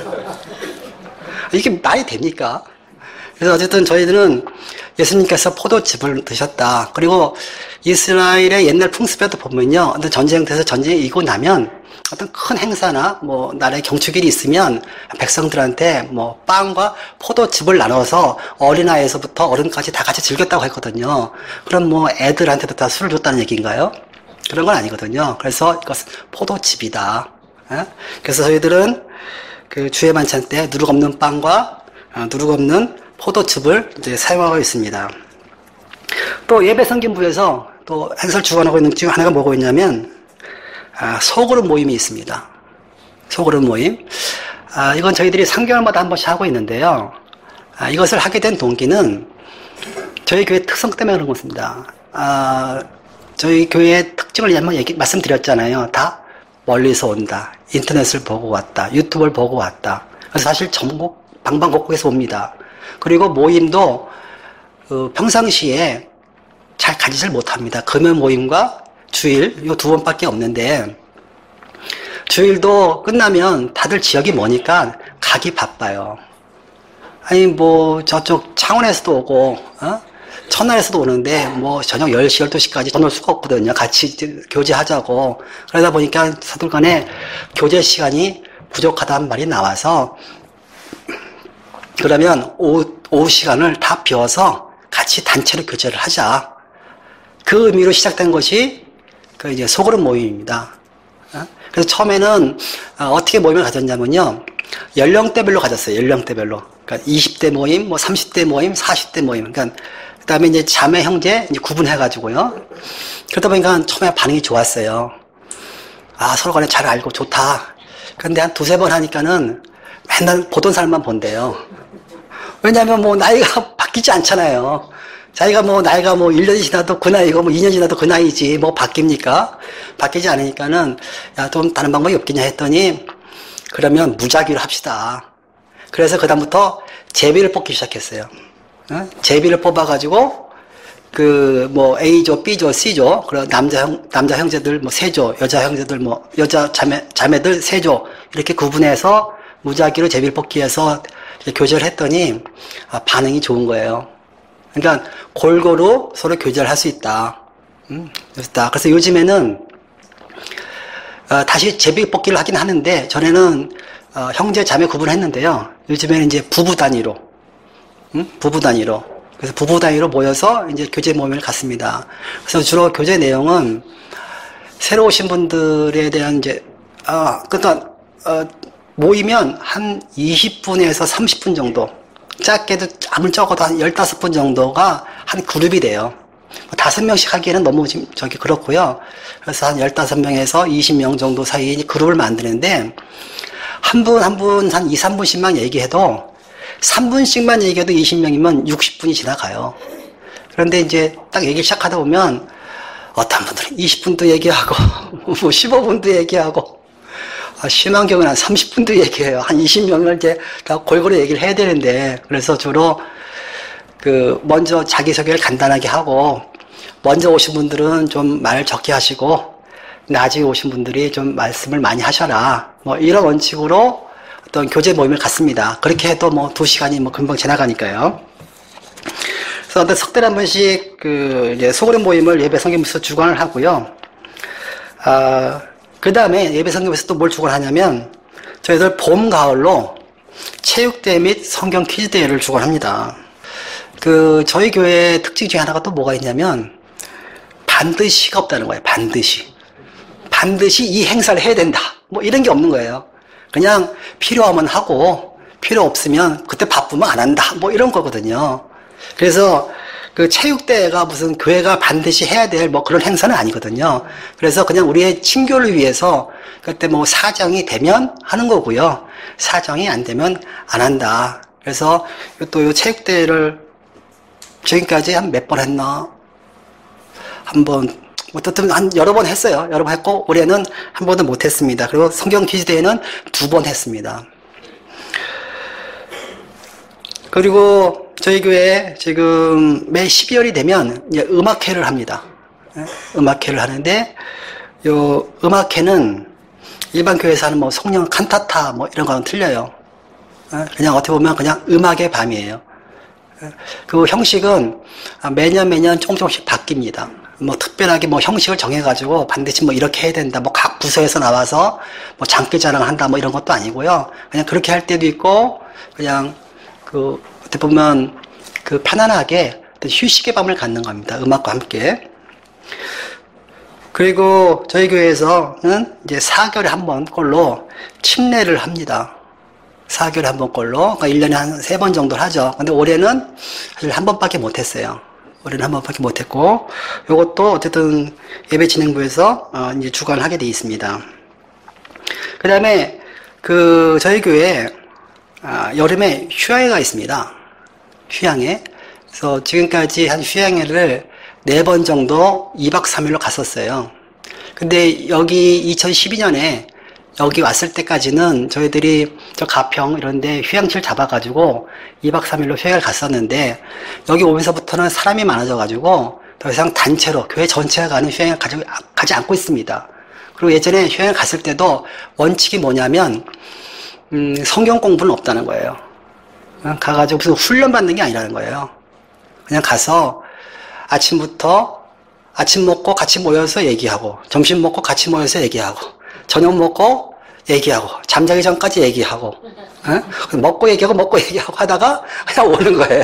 이게 말이 됩니까? 그래서 어쨌든 저희들은 예수님께서 포도즙을 드셨다. 그리고 이스라엘의 옛날 풍습에도 보면요, 어떤 전쟁터에서 전쟁이 이고 나면 어떤 큰 행사나 뭐 나라의 경축일이 있으면 백성들한테 뭐 빵과 포도즙을 나눠서 어린아이에서부터 어른까지 다 같이 즐겼다고 했거든요. 그럼 뭐 애들한테도 다 술을 줬다는 얘기인가요? 그런 건 아니거든요. 그래서 이것은 포도즙이다. 그래서 저희들은 그 주의 만찬 때 누룩 없는 빵과 누룩 없는 포도즙을 이제 사용하고 있습니다. 또 예배 성김부에서 또 행사를 주관하고 있는 중 하나가 뭐고 있냐면 소그룹 모임이 있습니다. 소그룹 모임. 이건 저희들이 3개월마다 한 번씩 하고 있는데요. 이것을 하게 된 동기는 저희 교회 특성 때문에 그런 것입니다. 저희 교회의 특징을 한번 말씀드렸잖아요. 다 멀리서 온다. 인터넷을 보고 왔다. 유튜브를 보고 왔다. 그래서 사실 전국 방방곡곡에서 옵니다. 그리고 모임도 평상시에 잘 가지질 못합니다. 금요 모임과 주일 이 두 번밖에 없는데 주일도 끝나면 다들 지역이 머니까 가기 바빠요. 아니 뭐 저쪽 창원에서도 오고 천안에서도 오는데 뭐 저녁 10시, 12시까지 더 놀 수가 없거든요. 같이 교제하자고. 그러다 보니까 서둘 간에 교제 시간이 부족하다는 말이 나와서 그러면 오후 시간을 다 비워서 같이 단체로 교제를 하자. 그 의미로 시작된 것이 그 이제 소그룹 모임입니다. 그래서 처음에는 어떻게 모임을 가졌냐면요. 연령대별로 가졌어요. 연령대별로. 그러니까 20대 모임, 뭐 30대 모임, 40대 모임. 그러니까 그다음에 이제 자매 형제 이제 구분해가지고요. 그러다 보니까 처음에 반응이 좋았어요. 서로 간에 잘 알고 좋다. 그런데 한 두세 번 하니까는 맨날 보던 사람만 본대요. 왜냐하면 뭐 나이가 바뀌지 않잖아요. 자기가 뭐 나이가 뭐 1년이 지나도 그 나이고 뭐 2년 지나도 그 나이지 뭐 바뀝니까? 바뀌지 않으니까는 야, 좀 다른 방법이 없겠냐 했더니 그러면 무작위로 합시다. 그래서 그다음부터 제비를 뽑기 시작했어요. 제비를 뽑아가지고 그 뭐 A조, B조, C조, 그리고 남자 형제들 뭐 3조, 여자 형제들 뭐 여자 자매들 3조 이렇게 구분해서 무작위로 제비를 뽑기 해서 교제를 했더니 반응이 좋은 거예요. 그러니까 골고루 서로 교제를 할 수 있다. 그래서 요즘에는 다시 제비 뽑기를 하긴 하는데 전에는 형제 자매 구분했는데요. 요즘에는 이제 부부 단위로 그래서 부부 단위로 모여서 이제 교제 모임을 갖습니다. 그래서 주로 교제 내용은 새로 오신 분들에 대한 이제 그러니까 모이면 한 20분에서 30분 정도, 짧게도 아무리 적어도 한 15분 정도가 한 그룹이 돼요. 5명씩 하기에는 너무 그렇고요. 그래서 한 15명에서 20명 정도 사이에 그룹을 만드는데, 한 분 한 2, 3분씩만 얘기해도, 3분씩만 얘기해도 20명이면 60분이 지나가요. 그런데 이제 딱 얘기 시작하다 보면, 어떤 분들은 20분도 얘기하고, 뭐 15분도 얘기하고, 심한 경우는 한 30분도 얘기해요. 한 20명을 이제 다 골고루 얘기를 해야 되는데, 그래서 주로 먼저 자기소개를 간단하게 하고, 먼저 오신 분들은 좀 말 적게 하시고, 나중에 오신 분들이 좀 말씀을 많이 하셔라. 뭐 이런 원칙으로 어떤 교제 모임을 갖습니다. 그렇게 해도 뭐 2시간이 뭐 금방 지나가니까요. 그래서 어떤 석달에 한 번씩 이제 소그룹 모임을 예배 성경에서 주관을 하고요. 그 다음에 예배 성경에서 또 뭘 주관하냐면, 저희들 봄, 가을로 체육대회 및 성경 퀴즈대회를 주관합니다. 저희 교회의 특징 중에 하나가 또 뭐가 있냐면, 반드시가 없다는 거예요. 반드시 이 행사를 해야 된다. 뭐 이런 게 없는 거예요. 그냥 필요하면 하고, 필요 없으면 그때 바쁘면 안 한다. 뭐 이런 거거든요. 그래서 체육대회가 무슨 교회가 반드시 해야 될 뭐 그런 행사는 아니거든요. 그래서 그냥 우리의 친교를 위해서 그때 뭐 사정이 되면 하는 거고요. 사정이 안 되면 안 한다. 그래서 또 이 체육대회를 지금까지 한 몇 번 했나? 한 번, 어떻든 한 여러 번 했어요. 여러 번 했고, 올해는 한 번도 못 했습니다. 그리고 성경 퀴즈 대회는 2번 했습니다. 그리고 저희 교회에 지금 매 12월이 되면 이제 음악회를 합니다. 음악회를 하는데, 요 음악회는 일반 교회에서 하는 뭐 성령 칸타타 뭐 이런 거는 틀려요. 그냥 어떻게 보면 그냥 음악의 밤이에요. 그 형식은 매년 조금씩 바뀝니다. 뭐 특별하게 뭐 형식을 정해가지고 반드시 뭐 이렇게 해야 된다. 뭐 각 부서에서 나와서 뭐 장기자랑을 한다. 뭐 이런 것도 아니고요. 그냥 그렇게 할 때도 있고, 그냥 어떻게 보면 편안하게 휴식의 밤을 갖는 겁니다. 음악과 함께. 그리고 저희 교회에서는 이제 4개월에 한 번 꼴로 침례를 합니다. 4개월에 한 번 꼴로. 그러니까 1년에 한 3번 정도를 하죠. 근데 올해는 사실 한 번밖에 못 했어요. 올해는 한 번밖에 못 했고, 요것도 어쨌든 예배 진행부에서 이제 주관을 하게 돼 있습니다. 그 다음에 저희 교회에 여름에 휴야회가 있습니다. 휴양에. 그래서 지금까지 한 휴양회를 4번 정도 2박 3일로 갔었어요. 근데 여기 2012년에 여기 왔을 때까지는 저희들이 저 가평 이런데 휴양지를 잡아가지고 2박 3일로 휴양을 갔었는데 여기 오면서부터는 사람이 많아져가지고 더 이상 단체로 교회 전체가 가는 휴양을 가지 않고 있습니다. 그리고 예전에 휴양을 갔을 때도 원칙이 뭐냐면 성경 공부는 없다는 거예요. 가가지고 무슨 훈련 받는 게 아니라는 거예요. 그냥 가서 아침부터 아침 먹고 같이 모여서 얘기하고 점심 먹고 같이 모여서 얘기하고 저녁 먹고 얘기하고 잠자기 전까지 얘기하고 먹고 얘기하고 하다가 그냥 오는 거예요.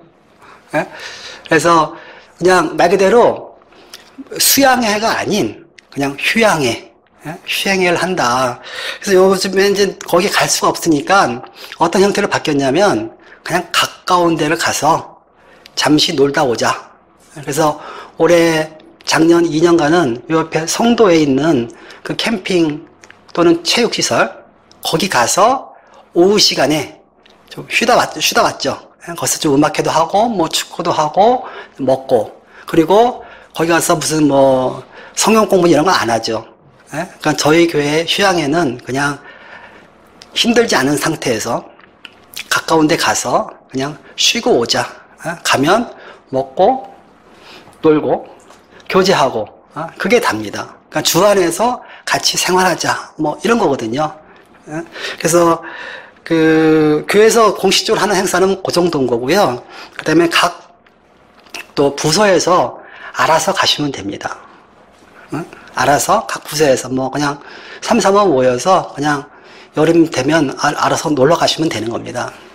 그래서 그냥 말 그대로 수양회가 아닌 그냥 휴양회, 휴양회를 한다. 그래서 요즘에 이제 거기 갈 수가 없으니까 어떤 형태로 바뀌었냐면 그냥 가까운 데를 가서 잠시 놀다 오자. 그래서 올해 작년 2년간은 요 옆에 성도에 있는 그 캠핑 또는 체육시설 거기 가서 오후 시간에 좀 쉬다 왔죠. 거기서 좀 음악회도 하고 뭐 축구도 하고 먹고 그리고 거기 가서 무슨 뭐 성경 공부 이런 거 안 하죠. 그러니까 저희 교회 휴양에는 그냥 힘들지 않은 상태에서 가까운 데 가서 그냥 쉬고 오자. 가면 먹고 놀고 교제하고 그게 답니다. 그러니까 주 안에서 같이 생활하자 뭐 이런 거거든요. 그래서 그 교회에서 공식적으로 하는 행사는 그 정도인 거고요. 그다음에 각 또 부서에서 알아서 가시면 됩니다. 알아서 각 부서에서 뭐 그냥 3, 4번 모여서 그냥 여름 되면 알아서 놀러 가시면 되는 겁니다.